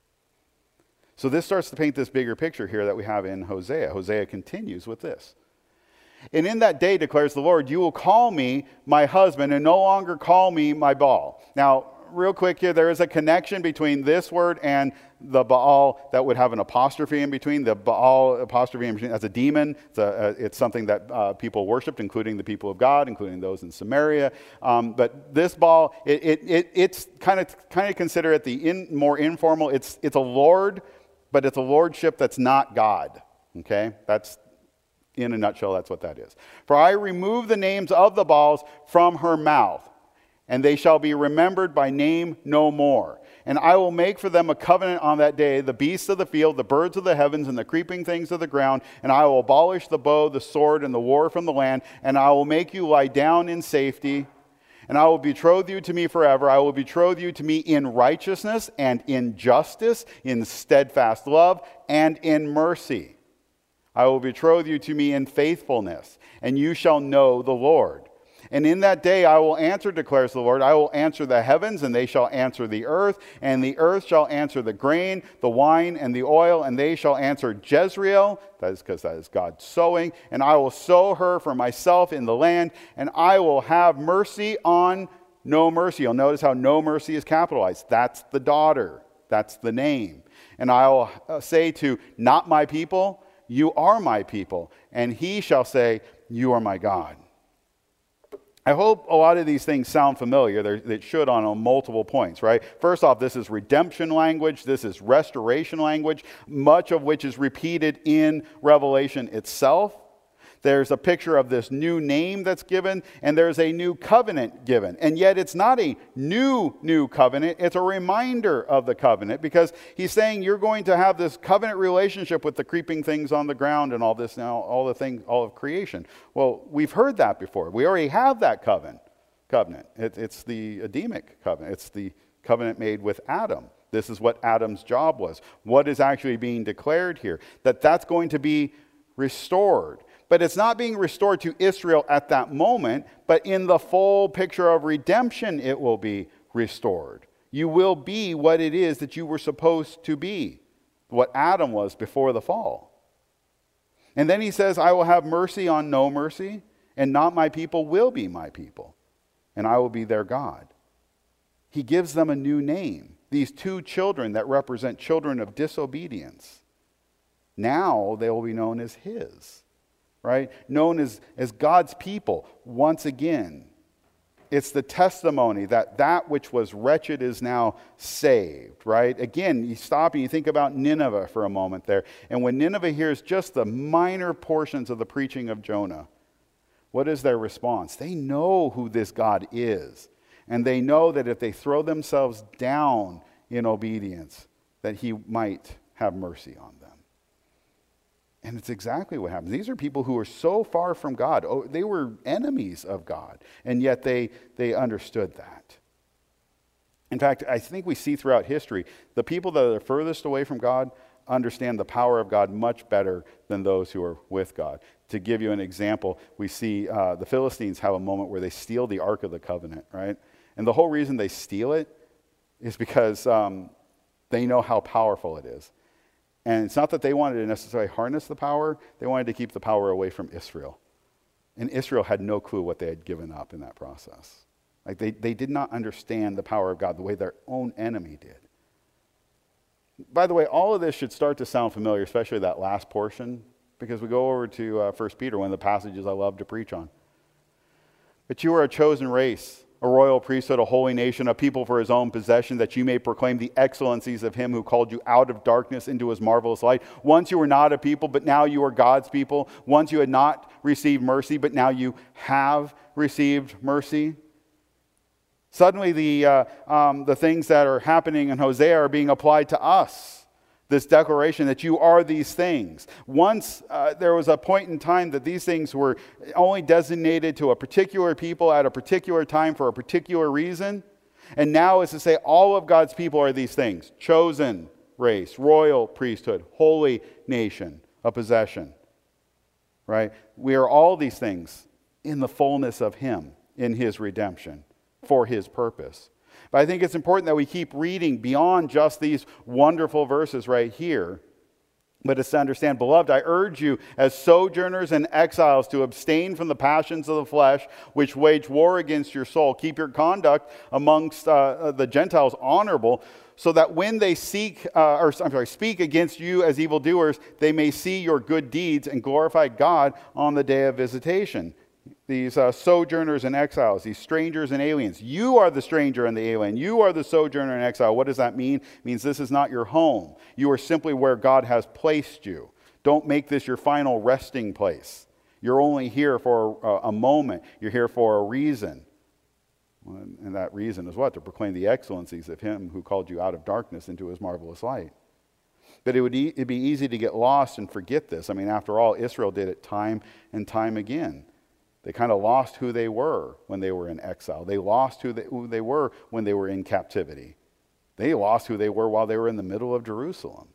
So this starts to paint this bigger picture here that we have in Hosea. Hosea continues with this. And in that day, declares the Lord, you will call me my husband and no longer call me my Baal. Now, real quick here, there is a connection between this word and the Baal that would have an apostrophe in between. The Baal apostrophe in between as a demon. It's, a, it's something that uh, people worshipped, including the people of God, including those in Samaria. Um, but this Baal, it, it, it, it's kind of kind of consider it the in, more informal. It's it's a lord, but it's a lordship that's not God. Okay, that's in a nutshell. That's what that is. For I remove the names of the Baals from her mouth, and they shall be remembered by name no more. And I will make for them a covenant on that day, the beasts of the field, the birds of the heavens, and the creeping things of the ground. And I will abolish the bow, the sword, and the war from the land. And I will make you lie down in safety. And I will betroth you to me forever. I will betroth you to me in righteousness and in justice, in steadfast love, and in mercy. I will betroth you to me in faithfulness, and you shall know the Lord. And in that day I will answer, declares the Lord. I will answer the heavens, and they shall answer the earth. And the earth shall answer the grain, the wine, and the oil. And they shall answer Jezreel. That is because that is God sowing. And I will sow her for myself in the land. And I will have mercy on no mercy. You'll notice how no mercy is capitalized. That's the daughter. That's the name. And I will say to not my people, you are my people. And he shall say, you are my God. I hope a lot of these things sound familiar. They're, it should on, on multiple points, right? First off, this is redemption language. This is restoration language, much of which is repeated in Revelation itself. There's a picture of this new name that's given, and there's a new covenant given. And yet it's not a new, new covenant. It's a reminder of the covenant, because he's saying you're going to have this covenant relationship with the creeping things on the ground and all this now, all the things, all of creation. Well, we've heard that before. We already have that covenant. Covenant. It, it's the Adamic covenant. It's the covenant made with Adam. This is what Adam's job was. What is actually being declared here? That that's going to be restored. But it's not being restored to Israel at that moment, but in the full picture of redemption, it will be restored. You will be what it is that you were supposed to be, what Adam was before the fall. And then he says, I will have mercy on no mercy, and not my people will be my people, and I will be their God. He gives them a new name, these two children that represent children of disobedience. Now they will be known as his. Right? Known as, as God's people once again. It's the testimony that that which was wretched is now saved, right? Again, you stop and you think about Nineveh for a moment there. And when Nineveh hears just the minor portions of the preaching of Jonah, what is their response? They know who this God is. And they know that if they throw themselves down in obedience, that he might have mercy on them. And it's exactly what happens. These are people who are so far from God. Oh, they were enemies of God, and yet they, they understood that. In fact, I think we see throughout history, the people that are furthest away from God understand the power of God much better than those who are with God. To give you an example, we see uh, the Philistines have a moment where they steal the Ark of the Covenant, right? And the whole reason they steal it is because um, they know how powerful it is. And it's not that they wanted to necessarily harness the power, they wanted to keep the power away from Israel. And Israel had no clue what they had given up in that process. Like they, they did not understand the power of God the way their own enemy did. By the way, all of this should start to sound familiar, especially that last portion, because we go over to uh, First Peter, one of the passages I love to preach on. But you are a chosen race, a royal priesthood, a holy nation, a people for his own possession, that you may proclaim the excellencies of him who called you out of darkness into his marvelous light. Once you were not a people, but now you are God's people. Once you had not received mercy, but now you have received mercy. Suddenly the, uh, um, the things that are happening in Hosea are being applied to us. This declaration that you are these things. Once uh, there was a point in time that these things were only designated to a particular people at a particular time for a particular reason. And now is to say all of God's people are these things. Chosen race, royal priesthood, holy nation, a possession. Right? We are all these things in the fullness of him, in his redemption, for his purpose. But I think it's important that we keep reading beyond just these wonderful verses right here. But it's to understand, beloved, I urge you as sojourners and exiles to abstain from the passions of the flesh, which wage war against your soul. Keep your conduct amongst uh, the Gentiles honorable, so that when they seek, uh, or I'm sorry, speak against you as evildoers, they may see your good deeds and glorify God on the day of visitation. These uh, sojourners and exiles, these strangers and aliens. You are the stranger and the alien. You are the sojourner and exile. What does that mean? It means this is not your home. You are simply where God has placed you. Don't make this your final resting place. You're only here for a, a moment. You're here for a reason. And that reason is what? To proclaim the excellencies of him who called you out of darkness into his marvelous light. But it would e- it'd be easy to get lost and forget this. I mean, after all, Israel did it time and time again. They kind of lost who they were when they were in exile. They lost who they, who they were when they were in captivity. They lost who they were while they were in the middle of Jerusalem.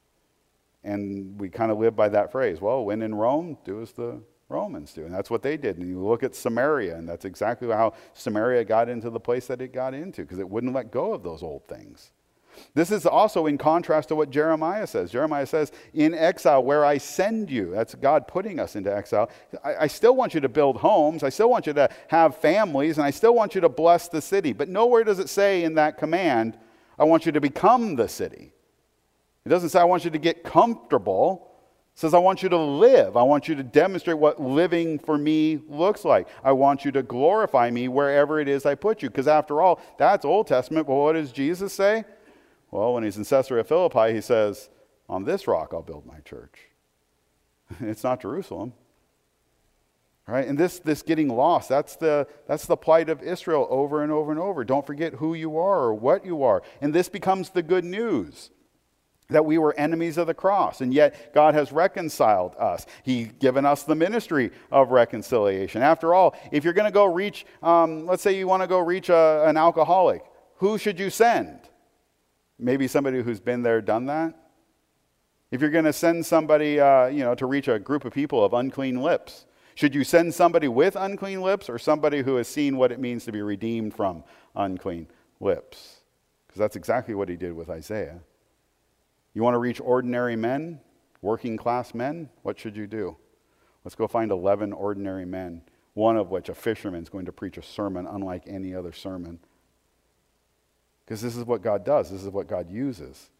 And we kind of live by that phrase, well, when in Rome, do as the Romans do. And that's what they did. And you look at Samaria, and that's exactly how Samaria got into the place that it got into, because it wouldn't let go of those old things. This is also in contrast to what Jeremiah says. Jeremiah says, in exile where I send you. That's God putting us into exile. I, I still want you to build homes. I still want you to have families. And I still want you to bless the city. But nowhere does it say in that command, I want you to become the city. It doesn't say I want you to get comfortable. It says I want you to live. I want you to demonstrate what living for me looks like. I want you to glorify me wherever it is I put you. Because after all, that's Old Testament. But what does Jesus say? Well, when he's in Caesarea Philippi, he says, on this rock I'll build my church. It's not Jerusalem. Right? And this, this getting lost, that's the, that's the plight of Israel over and over and over. Don't forget who you are or what you are. And this becomes the good news, that we were enemies of the cross, and yet God has reconciled us. He's given us the ministry of reconciliation. After all, if you're going to go reach, um, let's say you want to go reach a, an alcoholic, who should you send? Maybe somebody who's been there, done that. If you're going to send somebody, uh, you know, to reach a group of people of unclean lips, should you send somebody with unclean lips or somebody who has seen what it means to be redeemed from unclean lips? Because that's exactly what he did with Isaiah. You want to reach ordinary men, working class men? What should you do? Let's go find eleven ordinary men, one of which, a fisherman, is going to preach a sermon unlike any other sermon. Because this is what God does. This is what God uses.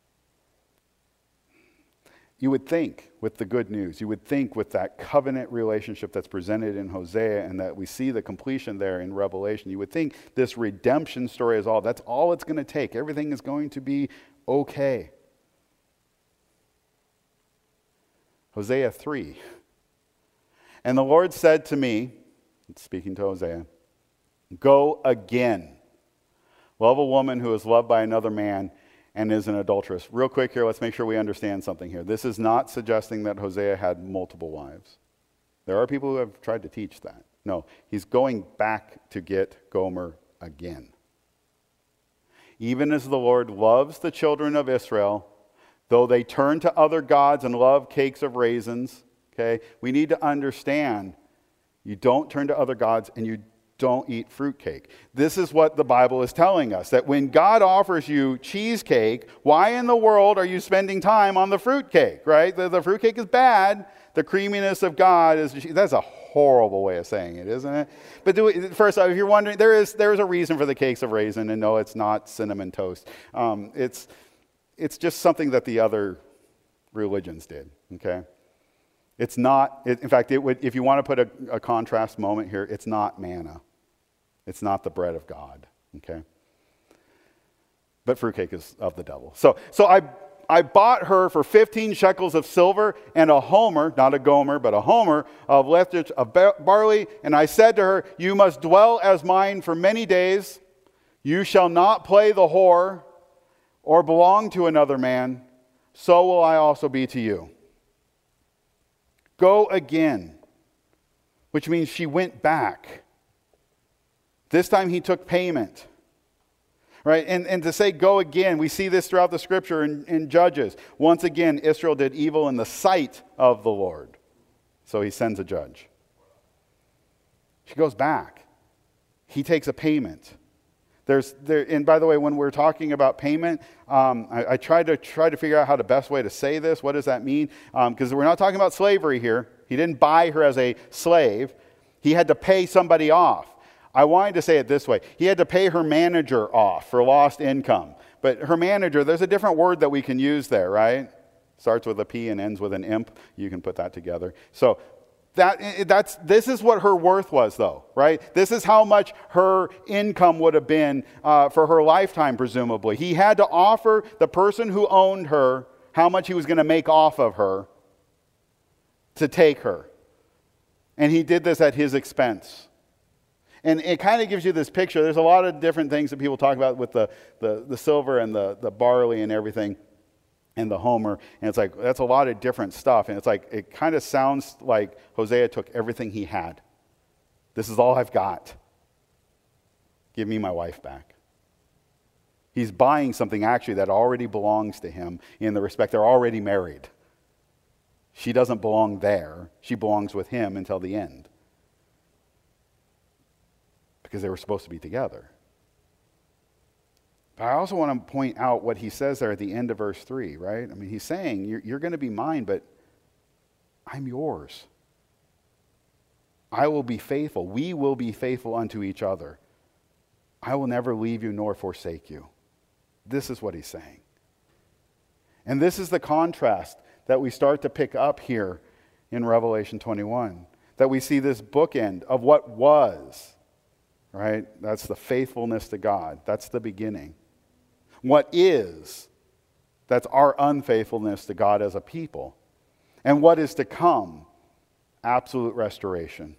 You would think with the good news, you would think with that covenant relationship that's presented in Hosea and that we see the completion there in Revelation, you would think this redemption story is all, that's all it's going to take. Everything is going to be okay. Hosea three. And the Lord said to me, speaking to Hosea, go again. Love a woman who is loved by another man and is an adulteress. Real quick here, let's make sure we understand something here. This is not suggesting that Hosea had multiple wives. There are people who have tried to teach that. No, he's going back to get Gomer again. Even as the Lord loves the children of Israel, though they turn to other gods and love cakes of raisins, okay, we need to understand you don't turn to other gods and you don't eat fruitcake. This is what the Bible is telling us, that when God offers you cheesecake, why in the world are you spending time on the fruitcake, right? The, the fruitcake is bad. The creaminess of God is, that's a horrible way of saying it, isn't it? But do it, first off, if you're wondering, there is there is a reason for the cakes of raisin, and no, it's not cinnamon toast. Um, it's, it's just something that the other religions did, okay? It's not, it, in fact, it would, if you want to put a, a contrast moment here, it's not manna. It's not the bread of God, okay? But fruitcake is of the devil. So, so I, I bought her for fifteen shekels of silver and a homer, not a gomer, but a homer of lethech of barley. And I said to her, you must dwell as mine for many days. You shall not play the whore or belong to another man. So will I also be to you. Go again, which means she went back. This time he took payment, right? And, and to say go again, we see this throughout the scripture in, in Judges. Once again, Israel did evil in the sight of the Lord. So he sends a judge. She goes back. He takes a payment. There's there, and by the way, when we're talking about payment, um, I, I tried to try to figure out how the best way to say this. What does that mean? Because um, we're not talking about slavery here. He didn't buy her as a slave. He had to pay somebody off. I wanted to say it this way. He had to pay her manager off for lost income. But her manager, there's a different word that we can use there, right? Starts with a P and ends with an imp. You can put that together. So that that's this is what her worth was, though, right? This is how much her income would have been uh, for her lifetime, presumably. He had to offer the person who owned her how much he was going to make off of her to take her. And he did this at his expense. And it kind of gives you this picture. There's a lot of different things that people talk about with the, the, the silver and the, the barley and everything and the homer. And it's like, that's a lot of different stuff. And it's like, it kind of sounds like Hosea took everything he had. This is all I've got. Give me my wife back. He's buying something actually that already belongs to him in the respect they're already married. She doesn't belong there. She belongs with him until the end. Because they were supposed to be together. But I also want to point out what he says there at the end of verse three, right? I mean, he's saying, you're, you're going to be mine, but I'm yours. I will be faithful. We will be faithful unto each other. I will never leave you nor forsake you. This is what he's saying. And this is the contrast that we start to pick up here in Revelation twenty-one. That we see this bookend of what was. Right? That's the faithfulness to God. That's the beginning. What is, that's our unfaithfulness to God as a people. And what is to come, absolute restoration.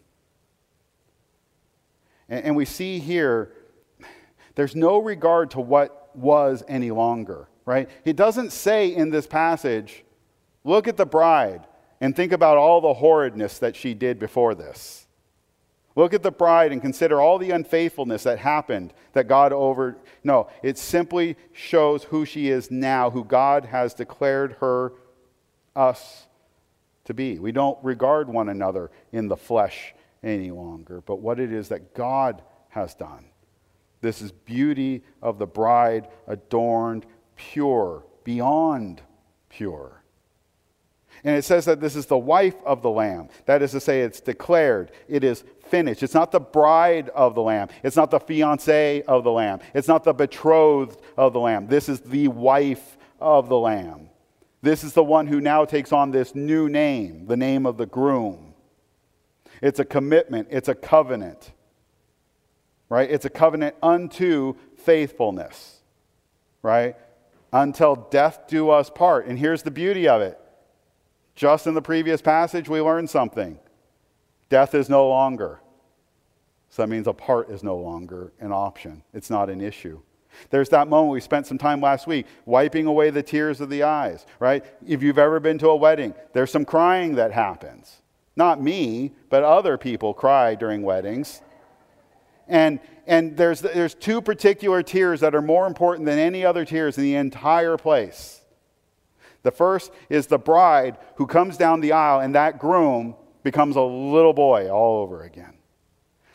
And, and we see here, there's no regard to what was any longer. Right? It doesn't say in this passage, look at the bride and think about all the horridness that she did before this. Look at the bride and consider all the unfaithfulness that happened that God over... No, it simply shows who she is now, who God has declared her, us, to be. We don't regard one another in the flesh any longer, but what it is that God has done. This is beauty of the bride, adorned, pure, beyond pure. And it says that this is the wife of the Lamb. That is to say, it's declared. It is finished. It's not the bride of the Lamb. It's not the fiancée of the Lamb. It's not the betrothed of the Lamb. This is the wife of the Lamb. This is the one who now takes on this new name, the name of the groom. It's a commitment. It's a covenant. Right? It's a covenant unto faithfulness. Right? Until death do us part. And here's the beauty of it. Just in the previous passage, we learned something. Death is no longer. So that means a part is no longer an option. It's not an issue. There's that moment we spent some time last week wiping away the tears of the eyes, right? If you've ever been to a wedding, there's some crying that happens. Not me, but other people cry during weddings. And and there's there's two particular tears that are more important than any other tears in the entire place. The first is the bride who comes down the aisle, and that groom becomes a little boy all over again.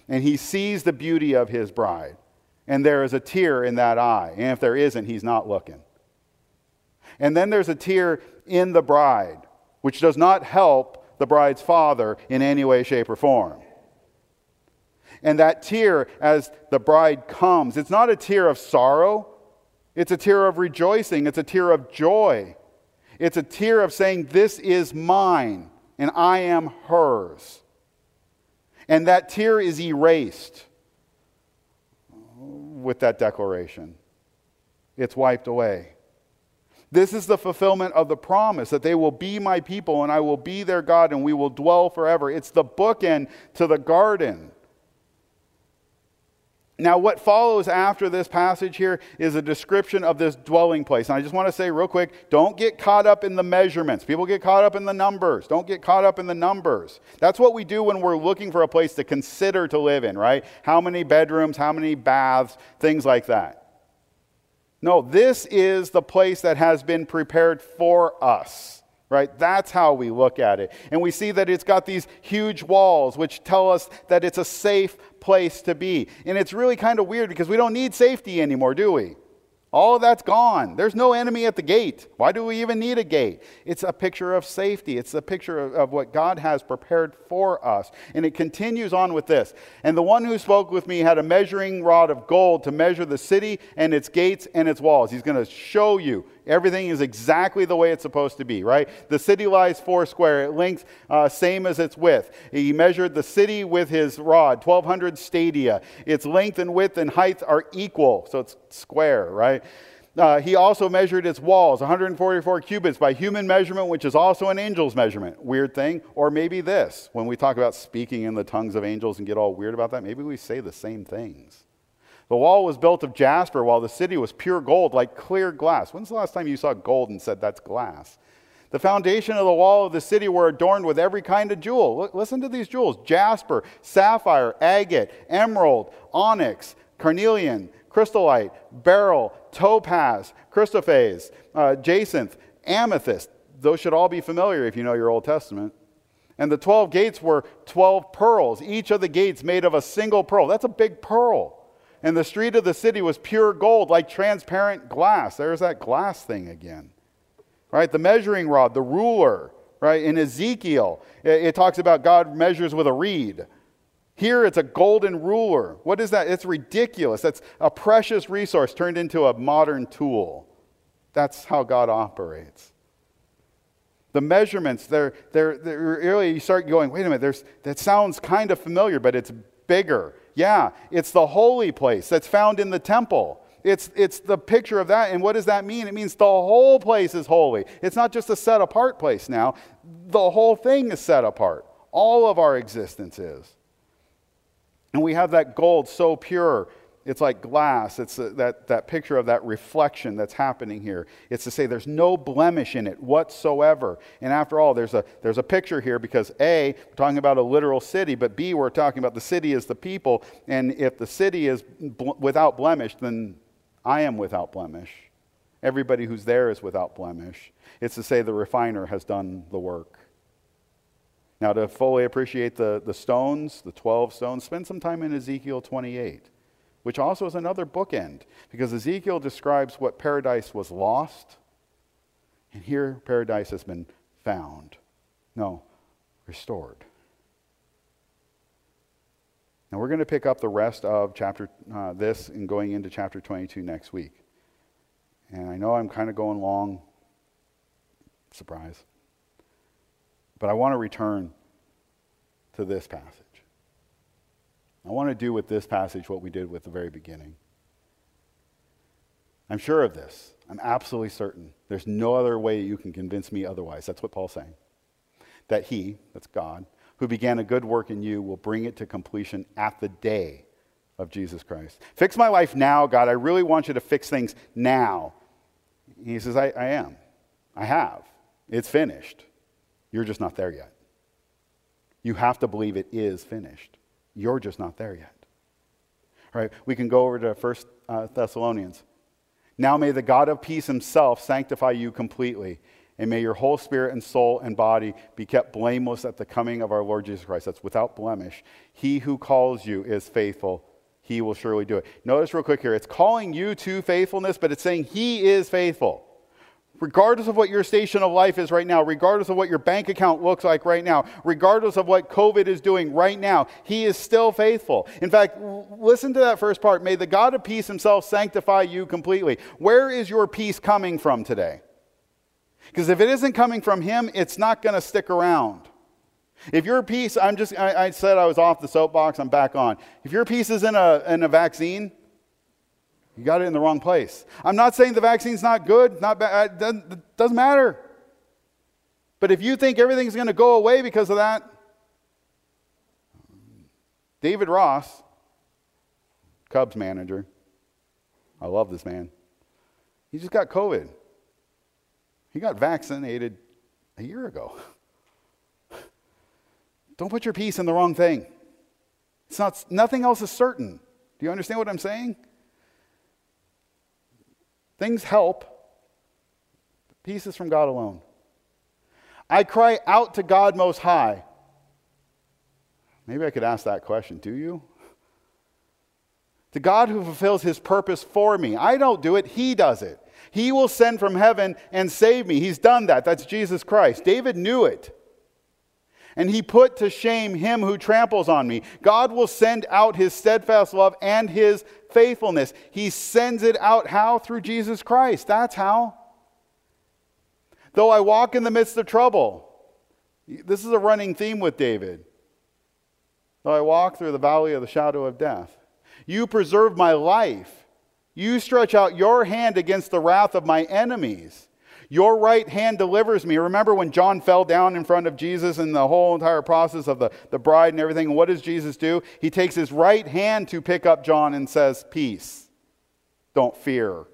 and he sees the beauty of his bride. And there is a tear in that eye. And if there isn't, he's not looking. And then there's a tear in the bride, which does not help the bride's father in any way, shape, or form. And that tear, as the bride comes, it's not a tear of sorrow. It's a tear of rejoicing. It's a tear of joy. It's a tear of saying, this is mine, and I am hers. And that tear is erased with that declaration. It's wiped away. This is the fulfillment of the promise that they will be my people and I will be their God and we will dwell forever. It's the bookend to the garden. Now, what follows after this passage here is a description of this dwelling place. And I just want to say real quick, don't get caught up in the measurements. People get caught up in the numbers. Don't get caught up in the numbers. That's what we do when we're looking for a place to consider to live in, right? How many bedrooms, how many baths, things like that. No, this is the place that has been prepared for us. Right? That's how we look at it. And we see that it's got these huge walls which tell us that it's a safe place to be. And it's really kind of weird because we don't need safety anymore, do we? All of that's gone. There's no enemy at the gate. Why do we even need a gate? It's a picture of safety. It's a picture of, of what God has prepared for us. And it continues on with this. And the one who spoke with me had a measuring rod of gold to measure the city and its gates and its walls. He's going to show you everything is exactly the way it's supposed to be, right? The city lies four square, its length uh, same as its width. He measured the city with his rod, twelve hundred stadia. Its length and width and height are equal, so it's square, right? Uh, he also measured its walls, one hundred forty-four cubits by human measurement, which is also an angel's measurement. Weird thing. Or maybe this, when we talk about speaking in the tongues of angels and get all weird about that, maybe we say the same things. The wall was built of jasper, while the city was pure gold, like clear glass. When's the last time you saw gold and said that's glass? The foundation of the wall of the city were adorned with every kind of jewel. L- listen to these jewels. Jasper, sapphire, agate, emerald, onyx, carnelian, crystallite, beryl, topaz, chrysoprase, uh, jacinth, amethyst. Those should all be familiar if you know your Old Testament. And the twelve gates were twelve pearls, each of the gates made of a single pearl. That's a big pearl. And the street of the city was pure gold, like transparent glass. There's that glass thing again. Right? The measuring rod, the ruler, right? In Ezekiel, it, it talks about God measures with a reed. Here it's a golden ruler. What is that? It's ridiculous. That's a precious resource turned into a modern tool. That's how God operates. The measurements, they're, they're, they're really, you start going, wait a minute, there's, that sounds kind of familiar, but it's bigger. Yeah, it's the holy place that's found in the temple. It's, it's the picture of that. And what does that mean? It means the whole place is holy. It's not just a set apart place now. The whole thing is set apart. All of our existence is. And we have that gold so pure. It's like glass. It's a, that, that picture of that reflection that's happening here. It's to say there's no blemish in it whatsoever. And after all, there's a, there's a picture here because A, we're talking about a literal city, but B, we're talking about the city as the people. And if the city is bl- without blemish, then I am without blemish. Everybody who's there is without blemish. It's to say the refiner has done the work. Now, to fully appreciate the, the stones, the twelve stones, spend some time in Ezekiel twenty-eight. Which also is another bookend, because Ezekiel describes what paradise was lost, and here paradise has been found. No, restored. Now we're going to pick up the rest of chapter uh, this and going into chapter twenty-two next week. And I know I'm kind of going long, surprise, but I want to return to this passage. I want to do with this passage what we did with the very beginning. I'm sure of this. I'm absolutely certain. There's no other way you can convince me otherwise. That's what Paul's saying. That he, that's God, who began a good work in you will bring it to completion at the day of Jesus Christ. Fix my life now, God. I really want you to fix things now. He says, I, I am. I have. It's finished. You're just not there yet. You have to believe it is finished. You're just not there yet. All right, we can go over to First uh, Thessalonians. Now may the God of peace himself sanctify you completely, And may your whole spirit and soul and body be kept blameless at the coming of our Lord Jesus Christ. That's without blemish. He who calls you is faithful. He will surely do it. Notice real quick here, it's calling you to faithfulness, but it's saying he is faithful. Regardless of what your station of life is right now, regardless of what your bank account looks like right now, regardless of what COVID is doing right now, he is still faithful. In fact, listen to that first part. May the God of peace himself sanctify you completely. Where is your peace coming from today? Because if it isn't coming from him, it's not going to stick around. If your peace, I'm just, I, I said I was off the soapbox, I'm back on. If your peace is in a, in a vaccine, you got it in the wrong place. I'm not saying the vaccine's not good, not bad, it doesn't, it doesn't matter. But if you think everything's going to go away because of that, David Ross, Cubs manager, I love this man, he just got COVID. He got vaccinated a year ago. Don't put your peace in the wrong thing. It's not, nothing else is certain. Do you understand what I'm saying? Things help. Peace is from God alone. I cry out to God Most High. Maybe I could ask that question. Do you? To God who fulfills his purpose for me. I don't do it. He does it. He will send from heaven and save me. He's done that. That's Jesus Christ. David knew it. And he put to shame him who tramples on me. God will send out his steadfast love and his faithfulness. He sends it out how? Through Jesus Christ. That's how. Though I walk in the midst of trouble. This is a running theme with David. Though I walk through the valley of the shadow of death. You preserve my life. You stretch out your hand against the wrath of my enemies. Your right hand delivers me. Remember when John fell down in front of Jesus and the whole entire process of the, the bride and everything. And what does Jesus do? He takes his right hand to pick up John and says, peace. Don't fear.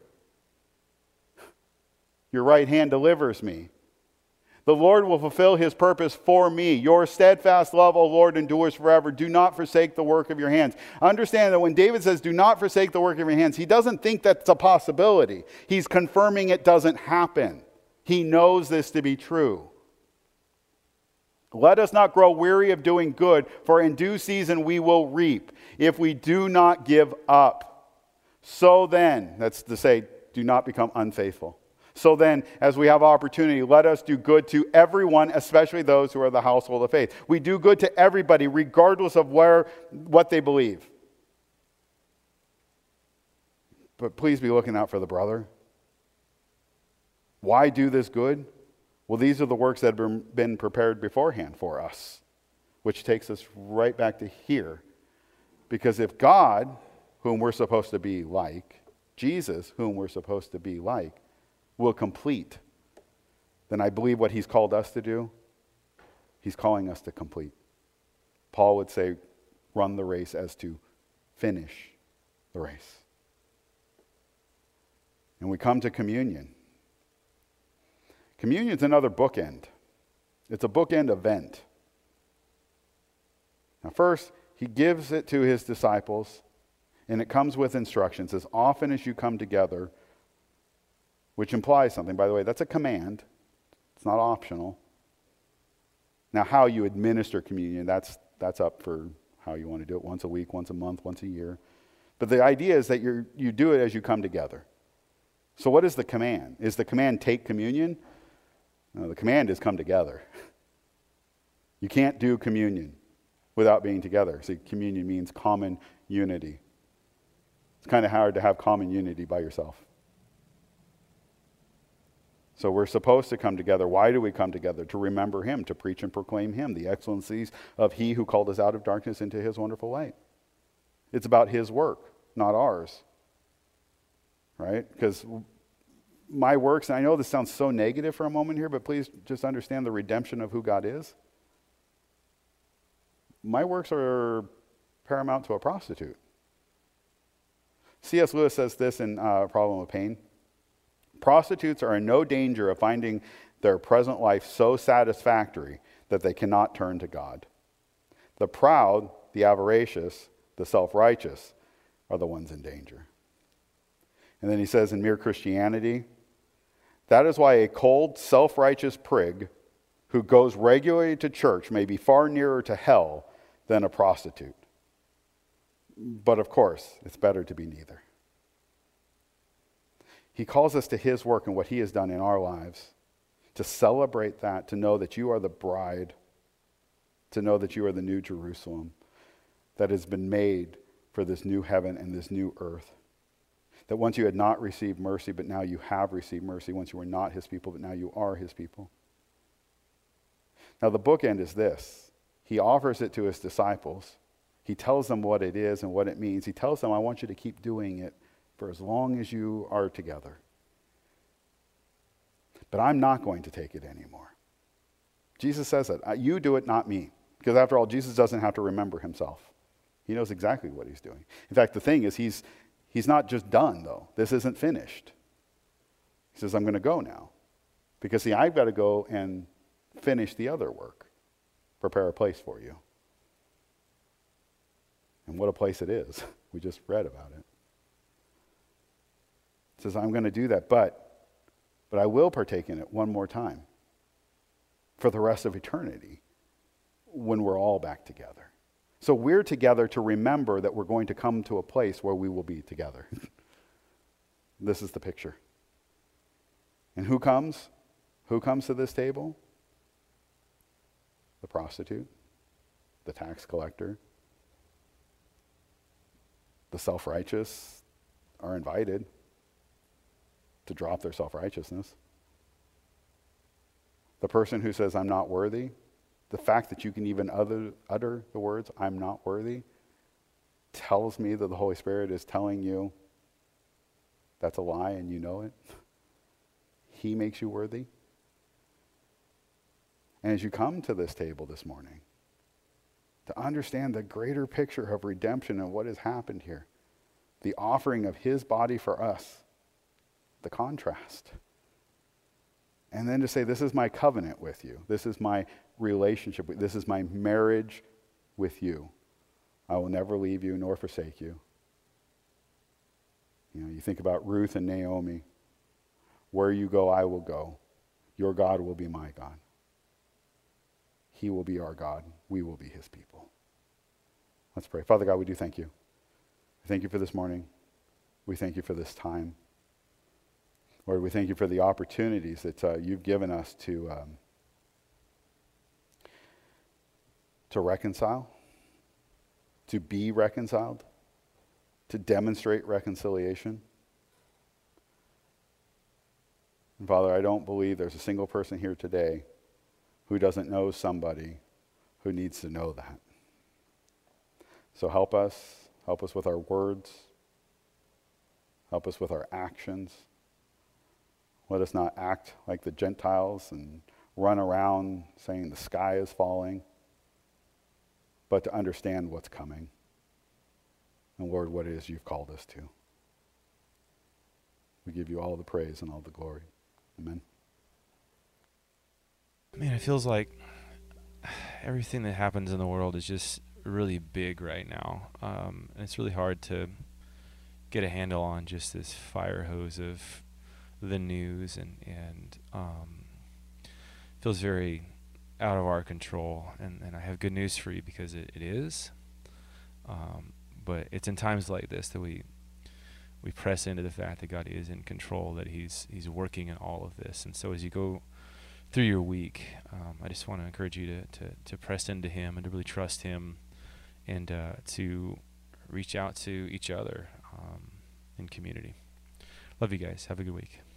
Your right hand delivers me. The Lord will fulfill his purpose for me. Your steadfast love, O Lord, endures forever. Do not forsake the work of your hands. Understand that when David says, do not forsake the work of your hands, he doesn't think that's a possibility. He's confirming it doesn't happen. He knows this to be true. Let us not grow weary of doing good, for in due season we will reap, if we do not give up. So then, that's to say, do not become unfaithful. So then, as we have opportunity, let us do good to everyone, especially those who are the household of faith. We do good to everybody, regardless of where, what they believe. But please be looking out for the brother. Why do this good? Well, these are the works that have been prepared beforehand for us, which takes us right back to here. Because if God, whom we're supposed to be like, Jesus, whom we're supposed to be like, will complete, then I believe what he's called us to do, he's calling us to complete. Paul would say, run the race as to finish the race. And we come to communion. Communion is another bookend. It's a bookend event. Now first, he gives it to his disciples, and it comes with instructions. As often as you come together, which implies something, by the way, that's a command. It's not optional. Now, how you administer communion, that's that's up for how you want to do it, once a week, once a month, once a year. But the idea is that you you do it as you come together. So what is the command? Is the command take communion? No, the command is come together. You can't do communion without being together. See, communion means common unity. It's kind of hard to have common unity by yourself. So we're supposed to come together. Why do we come together? To remember him, to preach and proclaim him, the excellencies of he who called us out of darkness into his wonderful light. It's about his work, not ours. Right? Because my works, and I know this sounds so negative for a moment here, but please just understand the redemption of who God is. My works are paramount to a prostitute. C S Lewis says this in uh, Problem of Pain. Prostitutes are in no danger of finding their present life so satisfactory that they cannot turn to God. The proud, the avaricious, the self-righteous are the ones in danger. And then he says in Mere Christianity, That is why a cold, self-righteous prig who goes regularly to church may be far nearer to hell than a prostitute. But of course, it's better to be neither. He calls us to his work and what he has done in our lives, to celebrate that, to know that you are the bride, to know that you are the new Jerusalem that has been made for this new heaven and this new earth. That once you had not received mercy, but now you have received mercy. Once you were not his people, but now you are his people. Now the bookend is this. He offers it to his disciples. He tells them what it is and what it means. He tells them, I want you to keep doing it for as long as you are together. But I'm not going to take it anymore. Jesus says that. You do it, not me. Because after all, Jesus doesn't have to remember himself. He knows exactly what he's doing. In fact, the thing is, he's he's not just done, though. This isn't finished. He says, I'm going to go now. Because, see, I've got to go and finish the other work. Prepare a place for you. And what a place it is. We just read about it. He says, I'm going to do that, but, but I will partake in it one more time. For the rest of eternity. When we're all back together. So we're together to remember that we're going to come to a place where we will be together. This is the picture. And who comes? Who comes to this table? The prostitute, the tax collector, the self-righteous are invited to drop their self-righteousness. The person who says, I'm not worthy, the fact that you can even utter, utter the words, I'm not worthy, tells me that the Holy Spirit is telling you that's a lie and you know it. He makes you worthy. And as you come to this table this morning, to understand the greater picture of redemption and what has happened here, the offering of his body for us, the contrast. And then to say, this is my covenant with you. This is my relationship. With, this is my marriage with you. I will never leave you nor forsake you. You know, you think about Ruth and Naomi. Where you go, I will go. Your God will be my God. He will be our God. We will be his people. Let's pray. Father God, we do thank you. Thank you for this morning. We thank you for this time. Lord, we thank you for the opportunities that uh, you've given us to um, to reconcile, to be reconciled, to demonstrate reconciliation. And Father, I don't believe there's a single person here today who doesn't know somebody who needs to know that. So help us, help us with our words, help us with our actions. Let us not act like the Gentiles and run around saying the sky is falling, but to understand what's coming. And Lord, what it is you've called us to. We give you all the praise and all the glory. Amen. Man, it feels like everything that happens in the world is just really big right now. Um, and it's really hard to get a handle on just this fire hose of the news, and and um, feels very out of our control. And, and I have good news for you, because it, it is. Um, but it's in times like this that we we press into the fact that God is in control, that He's He's working in all of this. And so as you go through your week, um, I just want to encourage you to, to to press into Him and to really trust Him, and uh, to reach out to each other um, in community. Love you guys. Have a good week.